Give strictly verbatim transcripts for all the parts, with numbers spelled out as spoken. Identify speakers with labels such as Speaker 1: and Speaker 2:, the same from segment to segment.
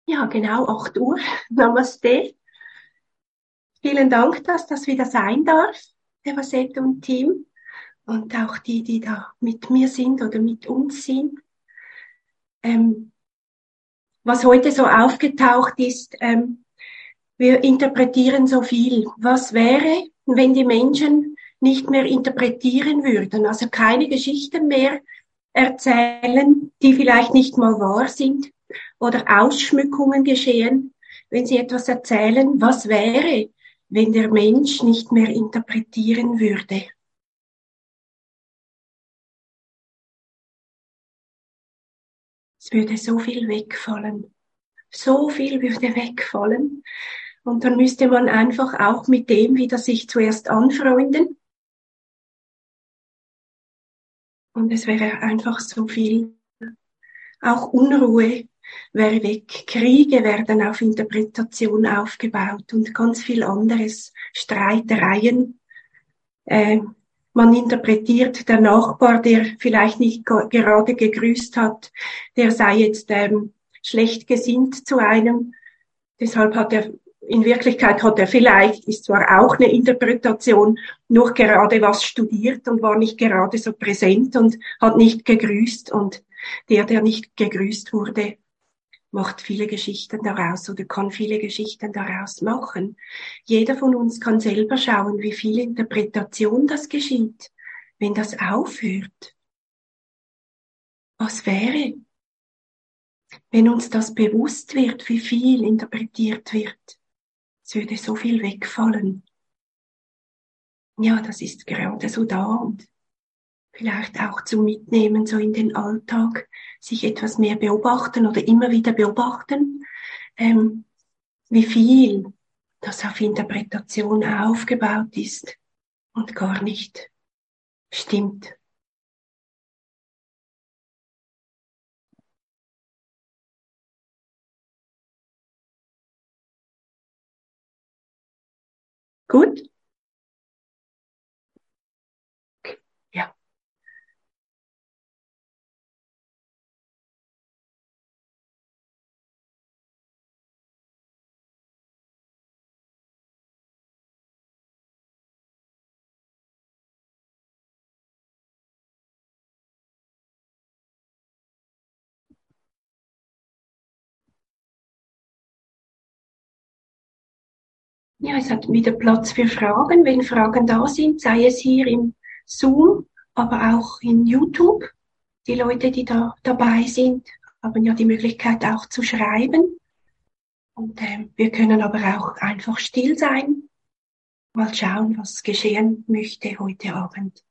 Speaker 1: Ja, genau, acht Uhr. Namaste. Vielen Dank, dass das wieder sein darf, Evasette und Team. Und auch die, die da mit mir sind oder mit uns sind. Ähm, was heute so aufgetaucht ist, ähm, wir interpretieren so viel. Was wäre, wenn die Menschen nicht mehr interpretieren würden, also keine Geschichten mehr erzählen, die vielleicht nicht mal wahr sind oder Ausschmückungen geschehen, wenn sie etwas erzählen, was wäre, wenn der Mensch nicht mehr interpretieren würde? Es würde so viel wegfallen. So viel würde wegfallen. Und dann müsste man einfach auch mit dem wieder sich zuerst anfreunden. Und es wäre einfach so viel. Auch Unruhe wäre weg. Kriege werden auf Interpretation aufgebaut und ganz viel anderes. Streitereien. Äh, man interpretiert, der Nachbar, der vielleicht nicht gerade gegrüßt hat, der sei jetzt ähm, schlecht gesinnt zu einem. Deshalb hat er, in Wirklichkeit hat er vielleicht, ist zwar auch eine Interpretation, nur gerade was studiert und war nicht gerade so präsent und hat nicht gegrüßt. Und der, der nicht gegrüßt wurde, macht viele Geschichten daraus oder kann viele Geschichten daraus machen. Jeder von uns kann selber schauen, wie viel Interpretation das geschieht, wenn das aufhört. Was wäre, wenn uns das bewusst wird, wie viel interpretiert wird? Es würde so viel wegfallen. Ja, das ist gerade so da und vielleicht auch zum Mitnehmen so in den Alltag, sich etwas mehr beobachten oder immer wieder beobachten, ähm, wie viel das auf Interpretation aufgebaut ist und gar nicht stimmt. Gut? Ja. Ja, es hat wieder Platz für Fragen. Wenn Fragen da sind, sei es hier im Zoom, aber auch in YouTube. Die Leute, die da dabei sind, haben ja die Möglichkeit auch zu schreiben. Und äh, wir können aber auch einfach still sein, mal schauen, was geschehen möchte heute Abend.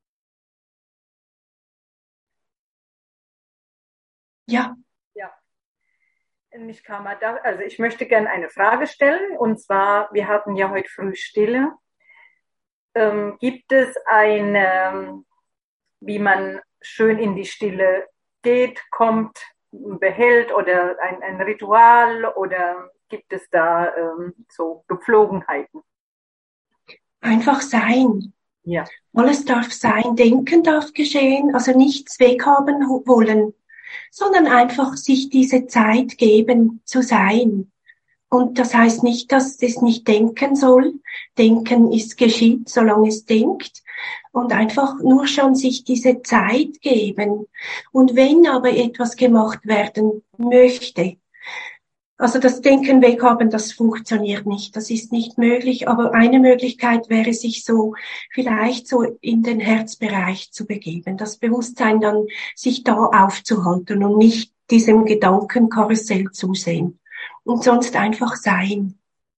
Speaker 1: Ja,
Speaker 2: Ja, ich kam mal da, also ich möchte gerne eine Frage stellen, und zwar, wir hatten ja heute früh Stille. Ähm, gibt es eine, wie man schön in die Stille geht, kommt, behält, oder ein, ein Ritual, oder gibt es da ähm, so Gepflogenheiten?
Speaker 1: einfach sein.
Speaker 2: Ja,
Speaker 1: Alles darf sein. Denken darf geschehen, also nichts weghaben wollen, sondern einfach sich diese Zeit geben, zu sein. Und das heißt nicht, dass es nicht denken soll. Denken ist geschieht, solange es denkt. Und einfach nur schon sich diese Zeit geben. Und wenn aber etwas gemacht werden möchte, also das Denken weghaben, das funktioniert nicht. Das ist nicht möglich. Aber eine Möglichkeit wäre, sich so vielleicht so in den Herzbereich zu begeben. Das Bewusstsein dann, sich da aufzuhalten und nicht diesem Gedankenkarussell zusehen. Und sonst einfach sein.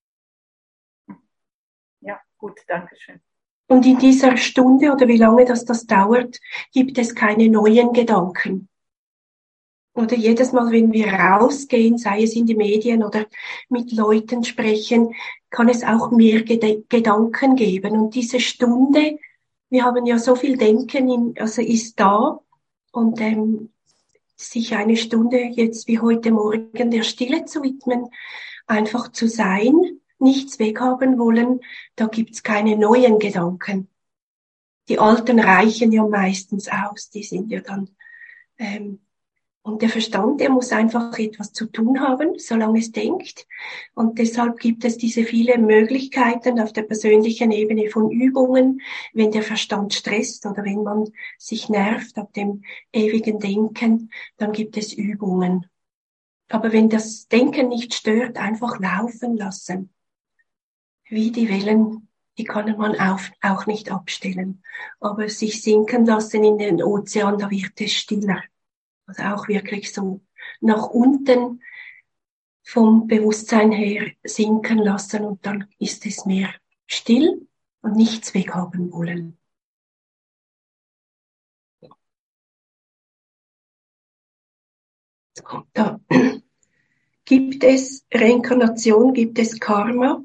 Speaker 2: ja, gut, danke schön.
Speaker 1: Und in dieser Stunde oder wie lange das das dauert, gibt es keine neuen Gedanken. Oder jedes Mal, wenn wir rausgehen, sei es in die Medien oder mit Leuten sprechen, kann es auch mehr Ged- Gedanken geben. Und diese Stunde, wir haben ja so viel Denken, in, also ist da. Und ähm, sich eine Stunde jetzt wie heute Morgen der Stille zu widmen, einfach zu sein, nichts weghaben wollen, da gibt's keine neuen Gedanken. Die alten reichen ja meistens aus, die sind ja dann ähm, Und der Verstand, der muss einfach etwas zu tun haben, solange es denkt. Und deshalb gibt es diese vielen Möglichkeiten auf der persönlichen Ebene von Übungen, wenn der Verstand stresst oder wenn man sich nervt ab dem ewigen Denken, dann gibt es Übungen. Aber wenn das Denken nicht stört, einfach laufen lassen. Wie die Wellen, die kann man auch nicht abstellen. Aber sich sinken lassen in den Ozean, da wird es stiller. Also auch wirklich so nach unten vom Bewusstsein her sinken lassen und dann ist es mehr still und nichts weghaben wollen. Jetzt kommt da. Gibt es Reinkarnation, gibt es Karma?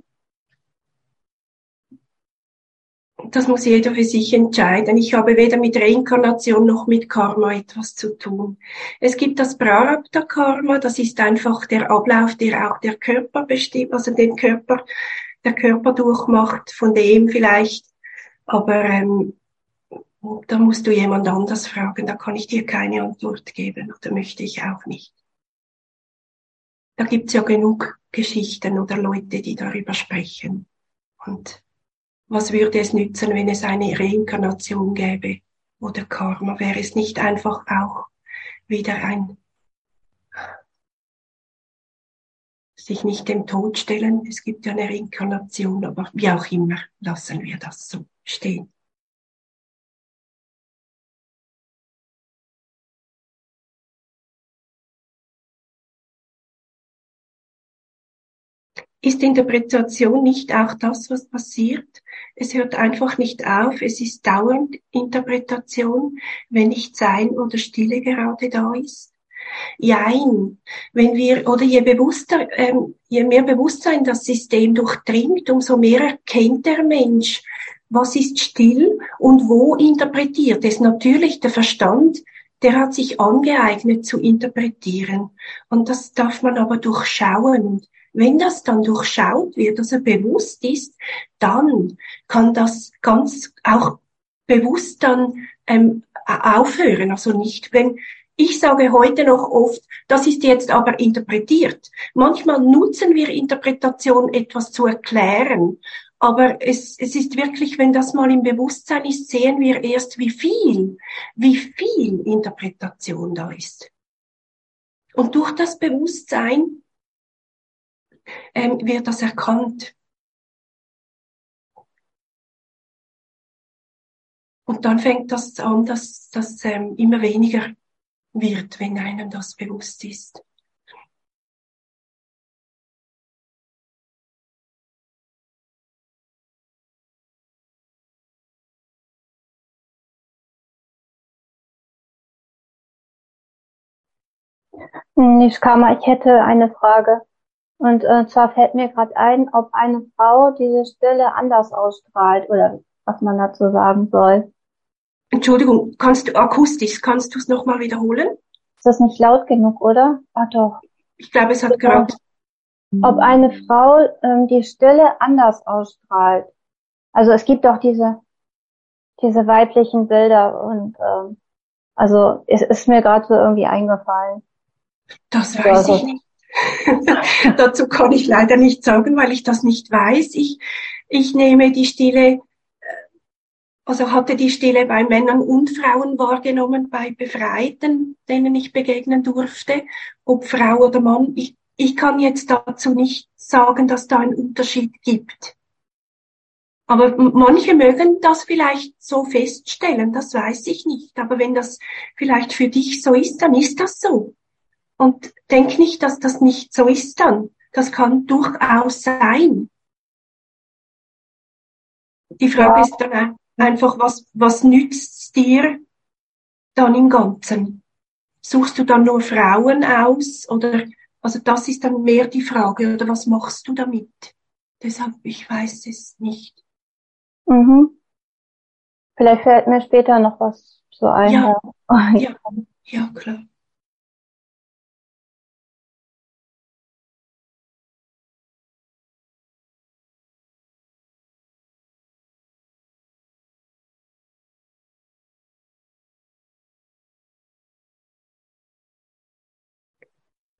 Speaker 1: Das muss jeder für sich entscheiden. Ich habe weder mit Reinkarnation noch mit Karma etwas zu tun. Es gibt das Prarabdha Karma, das ist einfach der Ablauf, der auch der Körper bestimmt, also den Körper, der Körper durchmacht, von dem vielleicht. Aber ähm, da musst du jemand anders fragen, da kann ich dir keine Antwort geben oder möchte ich auch nicht. Da gibt's ja genug Geschichten oder Leute, die darüber sprechen. Und was würde es nützen, wenn es eine Reinkarnation gäbe oder Karma? Wäre es nicht einfach auch wieder ein sich nicht dem Tod stellen? Es gibt ja eine Reinkarnation, aber wie auch immer, lassen wir das so stehen. Ist Interpretation nicht auch das, was passiert? Es hört einfach nicht auf. Es ist dauernd Interpretation, wenn nicht Sein oder Stille gerade da ist. Jein. Wenn wir, oder je bewusster, ähm, je mehr Bewusstsein das System durchdringt, umso mehr erkennt der Mensch, was ist still und wo interpretiert es. Natürlich der Verstand, der hat sich angeeignet zu interpretieren. Und das darf man aber durchschauen. Wenn das dann durchschaut wird, also bewusst ist, dann kann das ganz auch bewusst dann ähm, aufhören. Also nicht, wenn ich sage heute noch oft, das ist jetzt aber interpretiert. Manchmal nutzen wir Interpretation, etwas zu erklären. Aber es, es ist wirklich, wenn das mal im Bewusstsein ist, sehen wir erst, wie viel, wie viel Interpretation da ist. Und durch das Bewusstsein ähm, wird das erkannt. Und dann fängt das an, dass das ähm, immer weniger wird, wenn einem das bewusst ist.
Speaker 3: Nishkama, ich hätte eine Frage. Und äh, zwar fällt mir gerade ein, ob eine Frau diese Stille anders ausstrahlt oder was man dazu sagen soll.
Speaker 1: Entschuldigung, kannst du akustisch, kannst du es nochmal wiederholen?
Speaker 3: Ist das nicht laut genug, oder? Ah doch.
Speaker 1: Ich glaube, es hat gerade...
Speaker 3: Ob eine Frau ähm, die Stille anders ausstrahlt. Also es gibt doch diese diese weiblichen Bilder und ähm, also es ist mir gerade so irgendwie eingefallen.
Speaker 1: Das weiß
Speaker 3: Also,
Speaker 1: ich nicht. Dazu kann ich leider nicht sagen, weil ich das nicht weiß. Ich, ich nehme die Stille, also hatte die Stille bei Männern und Frauen wahrgenommen, bei Befreiten, denen ich begegnen durfte, ob Frau oder Mann. Ich, ich kann jetzt dazu nicht sagen, dass da einen Unterschied gibt. Aber manche mögen das vielleicht so feststellen, das weiß ich nicht. Aber wenn das vielleicht für dich so ist, dann ist das so. Und denk nicht, dass das nicht so ist dann. Das kann durchaus sein. Die Frage
Speaker 3: ja,
Speaker 1: ist dann einfach, was, was nützt dir dann im Ganzen? Suchst du dann nur Frauen aus oder, also das ist dann mehr die Frage, oder was machst du damit? Deshalb, ich weiß es nicht.
Speaker 3: mhm. Vielleicht fällt mir später noch was so ein.
Speaker 1: Ja,
Speaker 3: Ja.
Speaker 1: ja, ja, klar.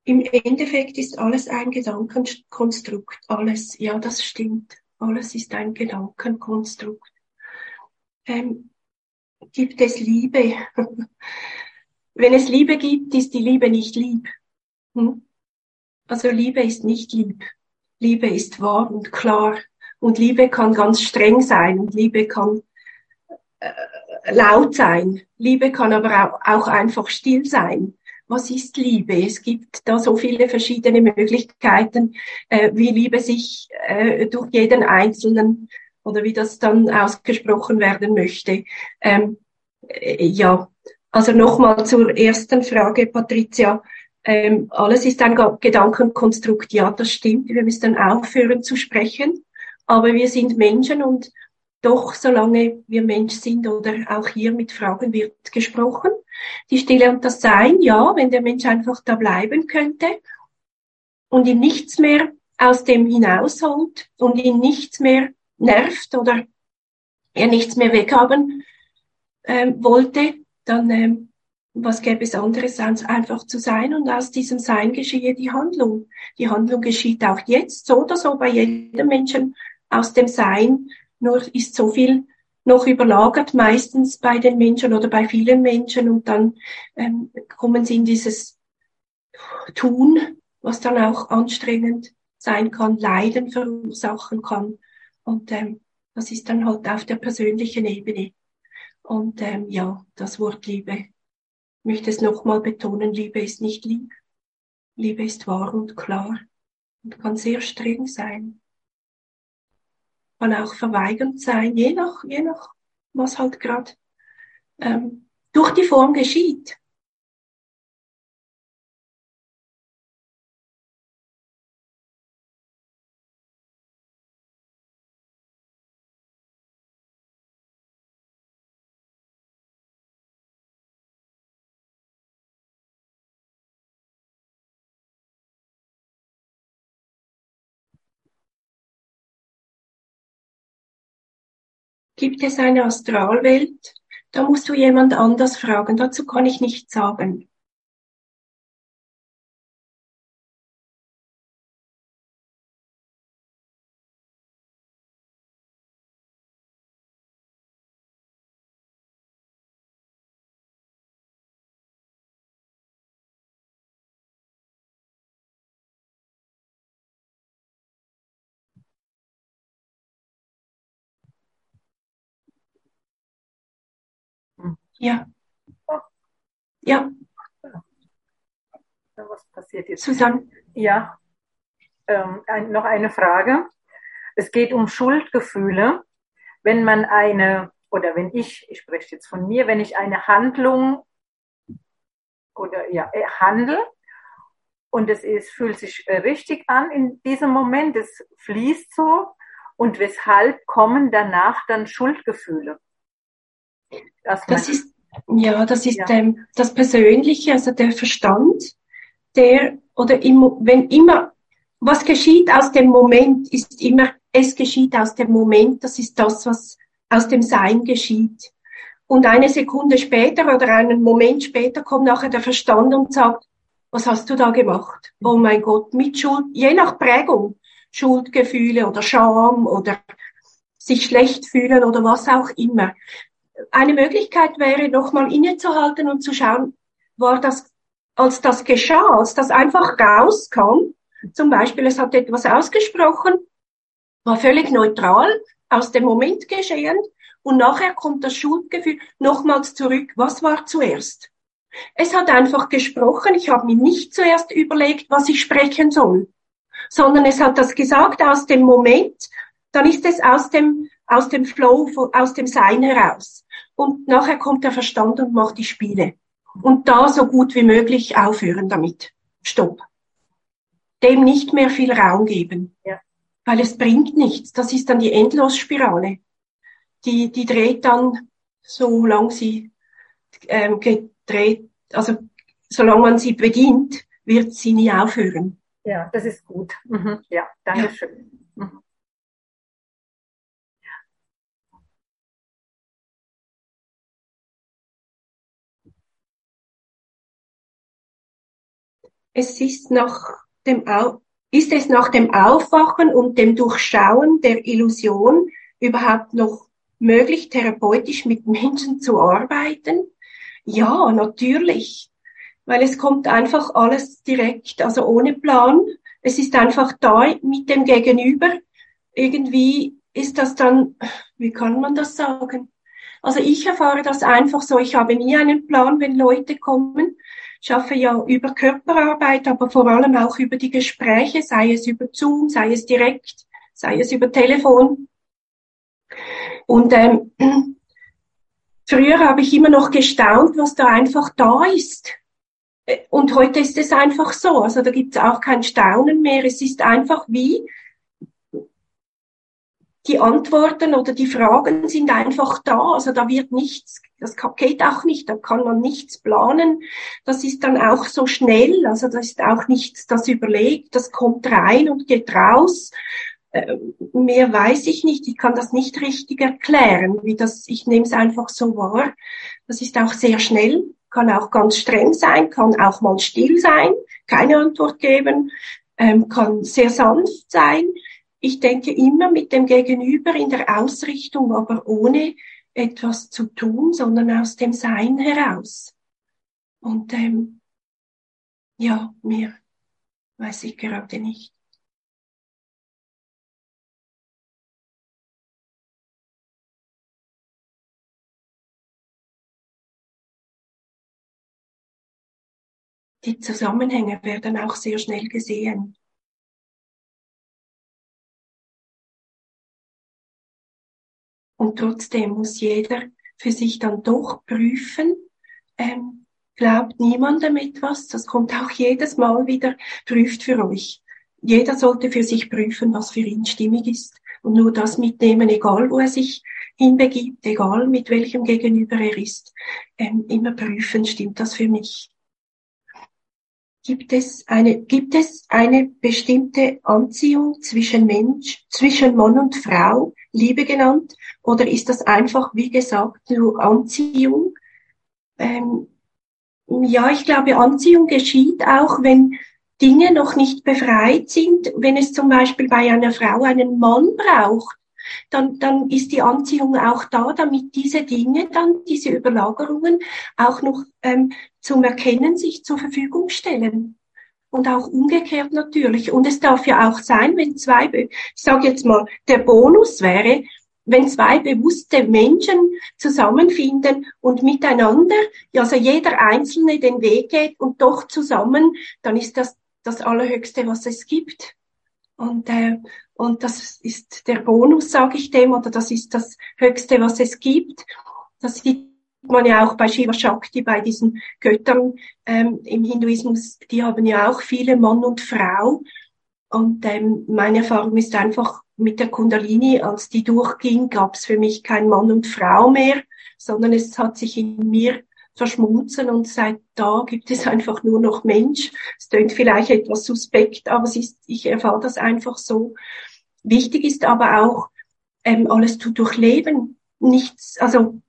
Speaker 1: im Endeffekt ist alles ein Gedankenkonstrukt. Alles, ja, das stimmt. Alles ist ein Gedankenkonstrukt. Ähm, gibt es Liebe? Wenn es Liebe gibt, ist die Liebe nicht lieb. Hm? Also Liebe ist nicht lieb. Liebe ist wahr und klar. Und Liebe kann ganz streng sein. Und Liebe kann äh, laut sein. Liebe kann aber auch, auch einfach still sein. Was ist Liebe? Es gibt da so viele verschiedene Möglichkeiten, äh, wie Liebe sich äh, durch jeden Einzelnen oder wie das dann ausgesprochen werden möchte. Ähm, äh, ja, also nochmal zur ersten Frage, Patricia. Ähm, alles ist ein Gedankenkonstrukt. Ja, das stimmt. Wir müssen aufhören zu sprechen. Aber wir sind Menschen und doch, solange wir Mensch sind oder auch hier mit Fragen wird gesprochen. Die Stille und das Sein, ja, wenn der Mensch einfach da bleiben könnte und ihn nichts mehr aus dem hinausholt und ihn nichts mehr nervt oder er nichts mehr weghaben ähm, wollte, dann ähm, was gäbe es anderes, als einfach zu sein und aus diesem Sein geschehe die Handlung. Die Handlung geschieht auch jetzt, so oder so bei jedem Menschen aus dem Sein, nur ist so viel noch überlagert, meistens bei den Menschen oder bei vielen Menschen und dann ähm, kommen sie in dieses Tun, was dann auch anstrengend sein kann, Leiden verursachen kann und ähm, das ist dann halt auf der persönlichen Ebene. Und ähm, ja, das Wort Liebe, ich möchte es nochmal betonen, Liebe ist nicht lieb. Liebe ist wahr und klar und kann sehr streng sein, kann auch verweigernd sein, je nach, je nach was halt gerade ähm, durch die Form geschieht. Gibt es eine Astralwelt? Da musst du jemand anders fragen, dazu kann ich nichts sagen. Ja, ja,
Speaker 2: Was passiert jetzt?
Speaker 1: Susanne.
Speaker 2: Ja, ähm, ein, noch eine Frage. Es geht um Schuldgefühle. Wenn man eine, oder wenn ich, ich spreche jetzt von mir, wenn ich eine Handlung oder ja, äh, handle und es ist, fühlt sich äh, richtig an in diesem Moment, es fließt so und weshalb kommen danach dann Schuldgefühle? Dass man,
Speaker 1: Das ist, ja, das ist
Speaker 2: ja,
Speaker 1: ähm, das Persönliche, also der Verstand, der, oder im, wenn immer, was geschieht aus dem Moment, ist immer, es geschieht aus dem Moment, das ist das, was aus dem Sein geschieht. Und eine Sekunde später oder einen Moment später kommt nachher der Verstand und sagt, was hast du da gemacht? Oh mein Gott, mit Schuld, je nach Prägung, Schuldgefühle oder Scham oder sich schlecht fühlen oder was auch immer. Eine Möglichkeit wäre, nochmal innezuhalten und zu schauen, war das, als das geschah, als das einfach rauskam, zum Beispiel, es hat etwas ausgesprochen, war völlig neutral, aus dem Moment geschehend, und nachher kommt das Schuldgefühl nochmals zurück. Was war zuerst? Es hat einfach gesprochen, ich habe mir nicht zuerst überlegt, was ich sprechen soll, sondern es hat das gesagt aus dem Moment, dann ist es aus dem, aus dem Flow, aus dem Sein heraus. Und nachher kommt der Verstand und macht die Spiele. Und da so gut wie möglich aufhören damit. Stopp. Dem nicht mehr viel Raum geben.
Speaker 2: ja.
Speaker 1: Weil es bringt nichts. Das ist dann die Endlosspirale. Die, die dreht dann, solange sie ähm, gedreht, also solange man sie beginnt, wird sie nie aufhören.
Speaker 2: Ja, das ist gut. Mhm. Ja, danke
Speaker 1: Ja.
Speaker 2: schön. Mhm.
Speaker 1: es ist nach dem, Au ist es nach dem Aufwachen und dem Durchschauen der Illusion überhaupt noch möglich, therapeutisch mit Menschen zu arbeiten? Ja, natürlich. Weil es kommt einfach alles direkt, also ohne Plan. Es ist einfach da mit dem Gegenüber. Irgendwie ist das dann, wie kann man das sagen? Also ich erfahre das einfach so, ich habe nie einen Plan, wenn Leute kommen. Ich schaffe ja über Körperarbeit, aber vor allem auch über die Gespräche, sei es über Zoom, sei es direkt, sei es über Telefon. Und ähm, früher habe ich immer noch gestaunt, was da einfach da ist. Und heute ist es einfach so, also da gibt es auch kein Staunen mehr. Es ist einfach wie, die Antworten oder die Fragen sind einfach da, also da wird nichts, das geht auch nicht, da kann man nichts planen. Das ist dann auch so schnell, also das ist auch nichts, das überlegt, das kommt rein und geht raus. Äh, mehr weiß ich nicht, ich kann das nicht richtig erklären, wie das, ich nehme es einfach so wahr. Das ist auch sehr schnell, kann auch ganz streng sein, kann auch mal still sein, keine Antwort geben, ähm, kann sehr sanft sein. Ich denke immer mit dem Gegenüber in der Ausrichtung, aber ohne etwas zu tun, sondern aus dem Sein heraus. Und ähm, ja, mehr weiß ich gerade nicht. Die Zusammenhänge werden auch sehr schnell gesehen. Und trotzdem muss jeder für sich dann doch prüfen, ähm, glaubt niemandem etwas, das kommt auch jedes Mal wieder, prüft für euch. Jeder sollte für sich prüfen, was für ihn stimmig ist und nur das mitnehmen, egal wo er sich hinbegibt, egal mit welchem Gegenüber er ist, ähm, immer prüfen, stimmt das für mich? Gibt es eine, gibt es eine bestimmte Anziehung zwischen Mensch, zwischen Mann und Frau, Liebe genannt, oder ist das einfach, wie gesagt, nur Anziehung? Ähm, ja, ich glaube, Anziehung geschieht auch, wenn Dinge noch nicht befreit sind. Wenn es zum Beispiel bei einer Frau einen Mann braucht, dann, dann ist die Anziehung auch da, damit diese Dinge dann, diese Überlagerungen auch noch ähm, zum Erkennen sich zur Verfügung stellen. Und auch umgekehrt natürlich. Und es darf ja auch sein, wenn zwei, ich sage jetzt mal, der Bonus wäre, wenn zwei bewusste Menschen zusammenfinden und miteinander, ja, also jeder Einzelne den Weg geht und doch zusammen, dann ist das das Allerhöchste, was es gibt. Und, äh, und das ist der Bonus, sage ich dem, oder das ist das Höchste, was es gibt. Das sieht man ja auch bei Shiva Shakti, bei diesen Göttern ähm, im Hinduismus, die haben ja auch viele Mann und Frau. Und ähm, meine Erfahrung ist einfach, mit der Kundalini, als die durchging, gab es für mich kein Mann und Frau mehr, sondern es hat sich in mir verschmolzen und seit da gibt es einfach nur noch Mensch. Es klingt vielleicht etwas suspekt, aber es ist, ich erfahre das einfach so. Wichtig ist aber auch, ähm, alles zu durchleben. Nichts, also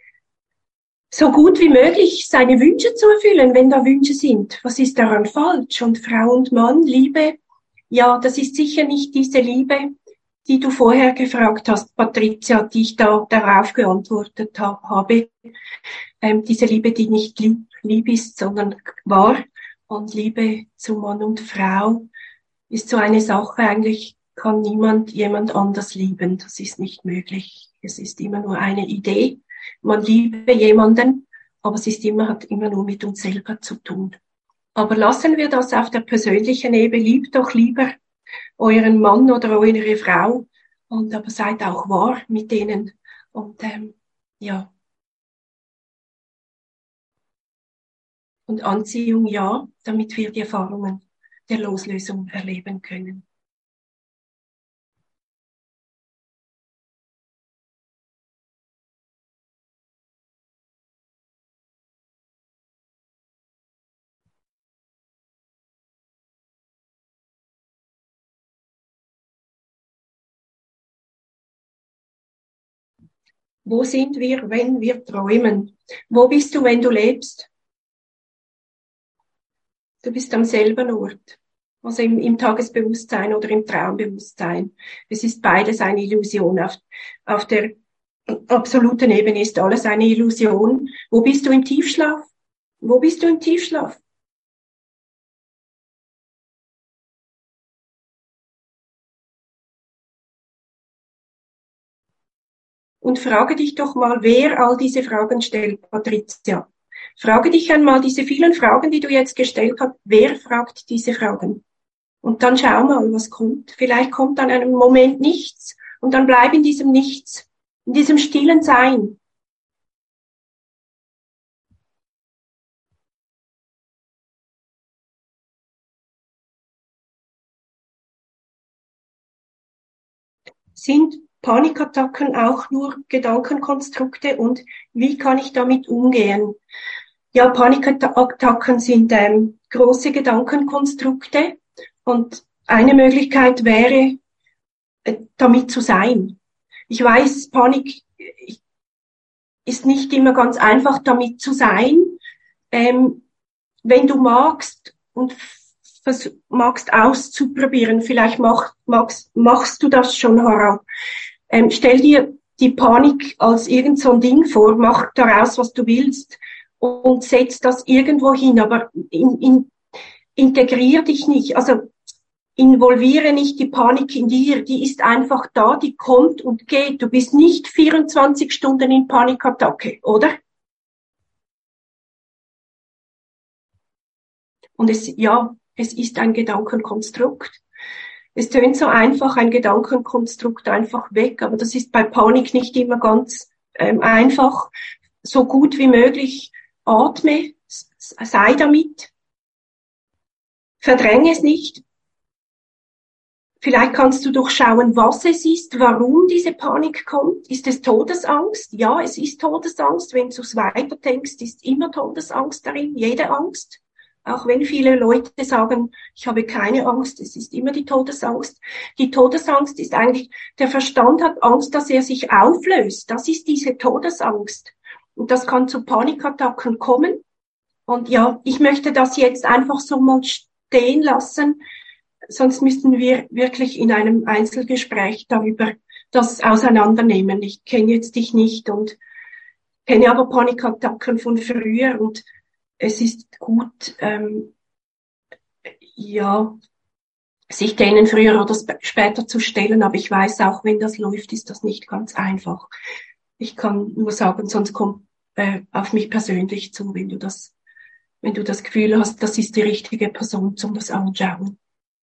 Speaker 1: so gut wie möglich seine Wünsche zu erfüllen, wenn da Wünsche sind. Was ist daran falsch? Und Frau und Mann, Liebe, ja, das ist sicher nicht diese Liebe, die du vorher gefragt hast, Patricia, die ich da darauf geantwortet ha habe. Ähm, diese Liebe, die nicht lieb, lieb ist, sondern wahr. Und Liebe zu Mann und Frau ist so eine Sache, eigentlich kann niemand jemand anders lieben. Das ist nicht möglich. Es ist immer nur eine Idee. Man liebe jemanden, aber es ist immer, hat immer nur mit uns selber zu tun. Aber lassen wir das auf der persönlichen Ebene. Liebt doch lieber euren Mann oder eure Frau und aber seid auch wahr mit denen. Und ähm, ja. Und Anziehung ja, damit wir die Erfahrungen der Loslösung erleben können. Wo sind wir, wenn wir träumen? Wo bist du, wenn du lebst? Du bist am selben Ort. Also im, im Tagesbewusstsein oder im Traumbewusstsein. Es ist beides eine Illusion. Auf, auf der absoluten Ebene ist alles eine Illusion. Wo bist du im Tiefschlaf? Wo bist du im Tiefschlaf? Und frage dich doch mal, wer all diese Fragen stellt, Patricia. Frage dich einmal diese vielen Fragen, die du jetzt gestellt hast, wer fragt diese Fragen? Und dann schau mal, was kommt. Vielleicht kommt dann einem Moment nichts und dann bleib in diesem Nichts, in diesem stillen Sein. Sind Panikattacken auch nur Gedankenkonstrukte und wie kann ich damit umgehen? Ja, Panikattacken sind ähm, große Gedankenkonstrukte und eine Möglichkeit wäre, äh, damit zu sein. Ich weiß, Panik ist nicht immer ganz einfach, damit zu sein. Ähm, wenn du magst und magst auszuprobieren, vielleicht mach, magst, machst du das schon, Harald. Ähm, stell dir die Panik als irgend so ein Ding vor, mach daraus, was du willst und setz das irgendwo hin, aber in, in, integrier dich nicht, also involviere nicht die Panik in dir, die ist einfach da, die kommt und geht. Du bist nicht vierundzwanzig Stunden in Panikattacke, oder? Und es, ja, es ist ein Gedankenkonstrukt. Es tönt so einfach, ein Gedankenkonstrukt einfach weg, aber das ist bei Panik nicht immer ganz ähm, einfach. So gut wie möglich atme, sei damit, verdränge es nicht. Vielleicht kannst du durchschauen, was es ist, warum diese Panik kommt. Ist es Todesangst? Ja, es ist Todesangst. Wenn du es weiterdenkst, ist immer Todesangst darin, jede Angst. Auch wenn viele Leute sagen, ich habe keine Angst, es ist immer die Todesangst. Die Todesangst ist eigentlich, der Verstand hat Angst, dass er sich auflöst. Das ist diese Todesangst. Und das kann zu Panikattacken kommen. Und ja, ich möchte das jetzt einfach so mal stehen lassen. Sonst müssten wir wirklich in einem Einzelgespräch darüber das auseinandernehmen. Ich kenne jetzt dich nicht und kenne aber Panikattacken von früher und es ist gut, ähm, ja, sich denen früher oder später zu stellen, aber ich weiß auch, wenn das läuft, ist das nicht ganz einfach. Ich kann nur sagen, sonst kommt äh, auf mich persönlich zu, wenn du das, wenn du das Gefühl hast, das ist die richtige Person zum das anschauen.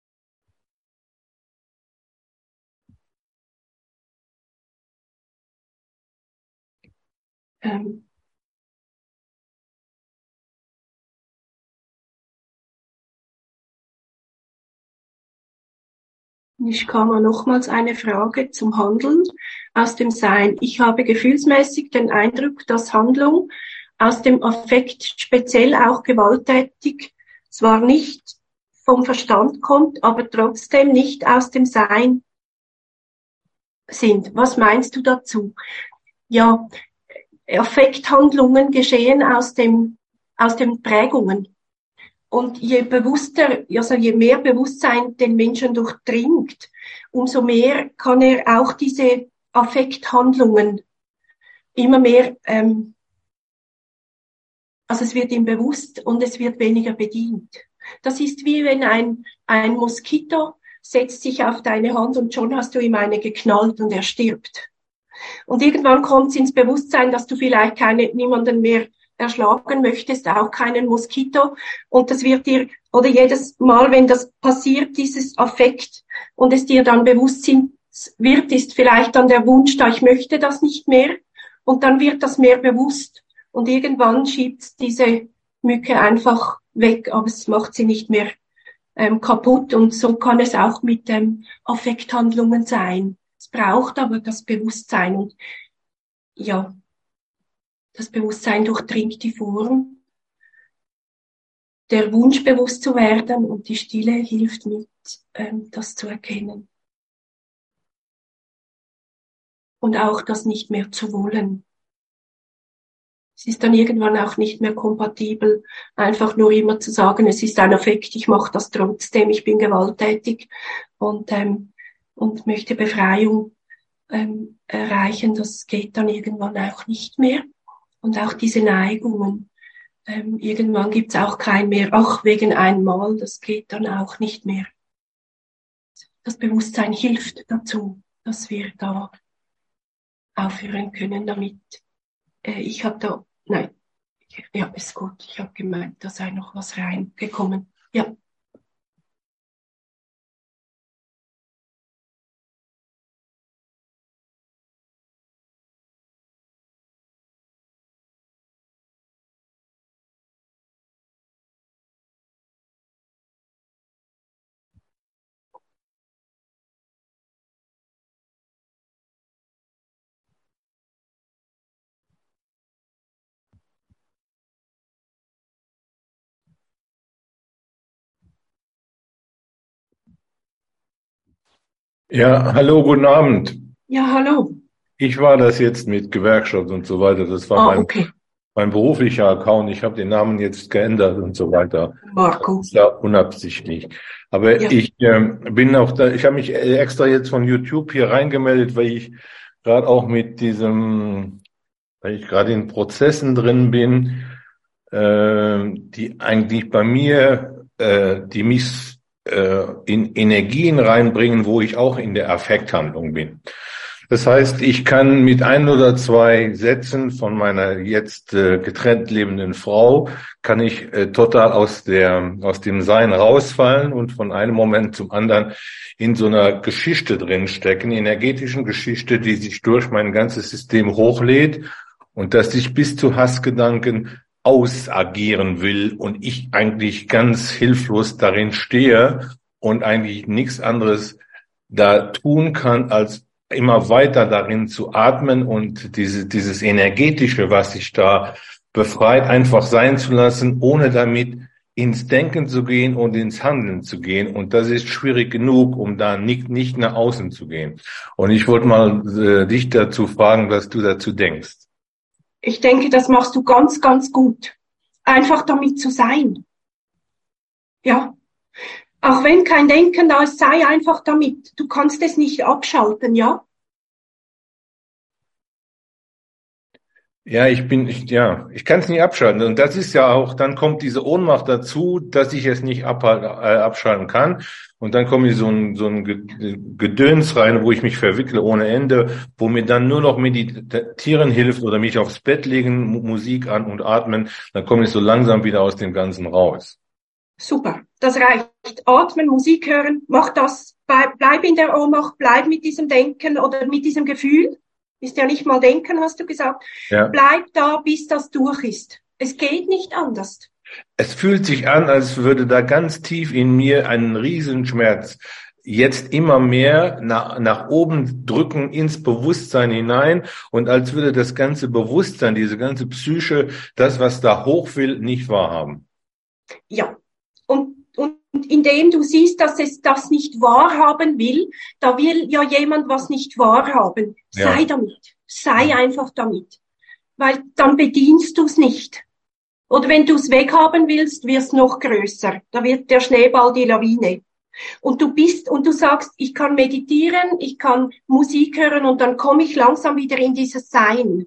Speaker 1: Ähm, Ich kam nochmals eine Frage zum Handeln aus dem Sein. Ich habe gefühlsmäßig den Eindruck, dass Handlung aus dem Affekt, speziell auch gewalttätig, zwar nicht vom Verstand kommt, aber trotzdem nicht aus dem Sein sind. Was meinst du dazu? Ja, Affekthandlungen geschehen aus dem, aus den Prägungen. Und je bewusster, also je mehr Bewusstsein den Menschen durchdringt, umso mehr kann er auch diese Affekthandlungen immer mehr, ähm, also es wird ihm bewusst und es wird weniger bedient. Das ist wie wenn ein, ein Moskito setzt sich auf deine Hand und schon hast du ihm eine geknallt und er stirbt. Und irgendwann kommt es ins Bewusstsein, dass du vielleicht keine, niemanden mehr erschlagen möchtest, auch keinen Moskito. Und das wird dir, oder jedes Mal, wenn das passiert, dieses Affekt, und es dir dann bewusst wird, ist vielleicht dann der Wunsch da, ich möchte das nicht mehr. Und dann wird das mehr bewusst. Und irgendwann schiebt diese Mücke einfach weg, aber es macht sie nicht mehr ähm, kaputt. Und so kann es auch mit ähm, Affekthandlungen sein. Es braucht aber das Bewusstsein. Und ja, das Bewusstsein durchdringt die Form, der Wunsch bewusst zu werden und die Stille hilft mit, ähm, das zu erkennen. Und auch das nicht mehr zu wollen. Es ist dann irgendwann auch nicht mehr kompatibel, einfach nur immer zu sagen, es ist ein Affekt, ich mache das trotzdem, ich bin gewalttätig und, ähm, und möchte Befreiung ähm, erreichen. Das geht dann irgendwann auch nicht mehr. Und auch diese Neigungen. Ähm, irgendwann gibt's auch kein mehr, ach, wegen einmal, das geht dann auch nicht mehr. Das Bewusstsein hilft dazu, dass wir da aufhören können damit. Äh, ich habe da, nein, ja, ist gut. Ich habe gemeint, da sei noch was reingekommen. Ja.
Speaker 4: Ja, hallo, guten Abend.
Speaker 1: Ja, hallo.
Speaker 4: Ich war das jetzt mit Gewerkschaft und so weiter. Das war
Speaker 1: Ah,
Speaker 4: mein,
Speaker 1: okay.
Speaker 4: mein beruflicher Account. Ich habe den Namen jetzt geändert und so weiter.
Speaker 1: Marco.
Speaker 4: Das ist ja unabsichtlich. Aber
Speaker 1: Ja.
Speaker 4: ich ähm, bin auch da, ich habe mich extra jetzt von YouTube hier reingemeldet, weil ich gerade auch mit diesem, weil ich gerade in Prozessen drin bin, äh, die eigentlich bei mir, äh, die mich äh, in Energien reinbringen, wo ich auch in der Affekthandlung bin. Das heißt, ich kann mit ein oder zwei Sätzen von meiner jetzt äh, getrennt lebenden Frau, kann ich äh, total aus der aus dem Sein rausfallen und von einem Moment zum anderen in so einer Geschichte drin stecken, energetischen Geschichte, die sich durch mein ganzes System hochlädt und das sich bis zu Hassgedanken ausagieren will und ich eigentlich ganz hilflos darin stehe und eigentlich nichts anderes da tun kann, als immer weiter darin zu atmen und diese, dieses Energetische, was sich da befreit, einfach sein zu lassen, ohne damit ins Denken zu gehen und ins Handeln zu gehen. Und das ist schwierig genug, um da nicht, nicht nach außen zu gehen. Und ich wollte mal äh, dich dazu fragen, was du dazu denkst.
Speaker 1: Ich denke, das machst du ganz, ganz gut. Einfach damit zu sein. Ja. Auch wenn kein Denken da ist, sei einfach damit. Du kannst es nicht abschalten, ja?
Speaker 4: Ja, ich bin, ich, ja, ich kann es nicht abschalten. Und das ist ja auch, dann kommt diese Ohnmacht dazu, dass ich es nicht ab, äh, abschalten kann. Und dann komme ich so ein, so ein Gedöns rein, wo ich mich verwickle ohne Ende, wo mir dann nur noch Meditieren hilft oder mich aufs Bett legen, Musik an und atmen. Dann komme ich so langsam wieder aus dem Ganzen raus.
Speaker 1: Super, das reicht. Atmen, Musik hören, mach das. Bleib in der Ohnmacht, bleib mit diesem Denken oder mit diesem Gefühl. Ist ja nicht mal denken, hast du gesagt.
Speaker 4: Ja.
Speaker 1: Bleib da, bis das durch ist. Es geht nicht anders.
Speaker 4: Es fühlt sich an, als würde da ganz tief in mir ein Riesenschmerz jetzt immer mehr nach, nach oben drücken ins Bewusstsein hinein und als würde das ganze Bewusstsein, diese ganze Psyche, das, was da hoch will, nicht wahrhaben.
Speaker 1: Ja, und Und indem du siehst, dass es das nicht wahrhaben will, da will ja jemand was nicht wahrhaben.
Speaker 4: Ja.
Speaker 1: Sei damit. Sei einfach damit. Weil dann bedienst du es nicht. Oder wenn du es weghaben willst, wird es noch größer. Da wird der Schneeball die Lawine. Und du bist, und du sagst, ich kann meditieren, ich kann Musik hören und dann komme ich langsam wieder in dieses Sein.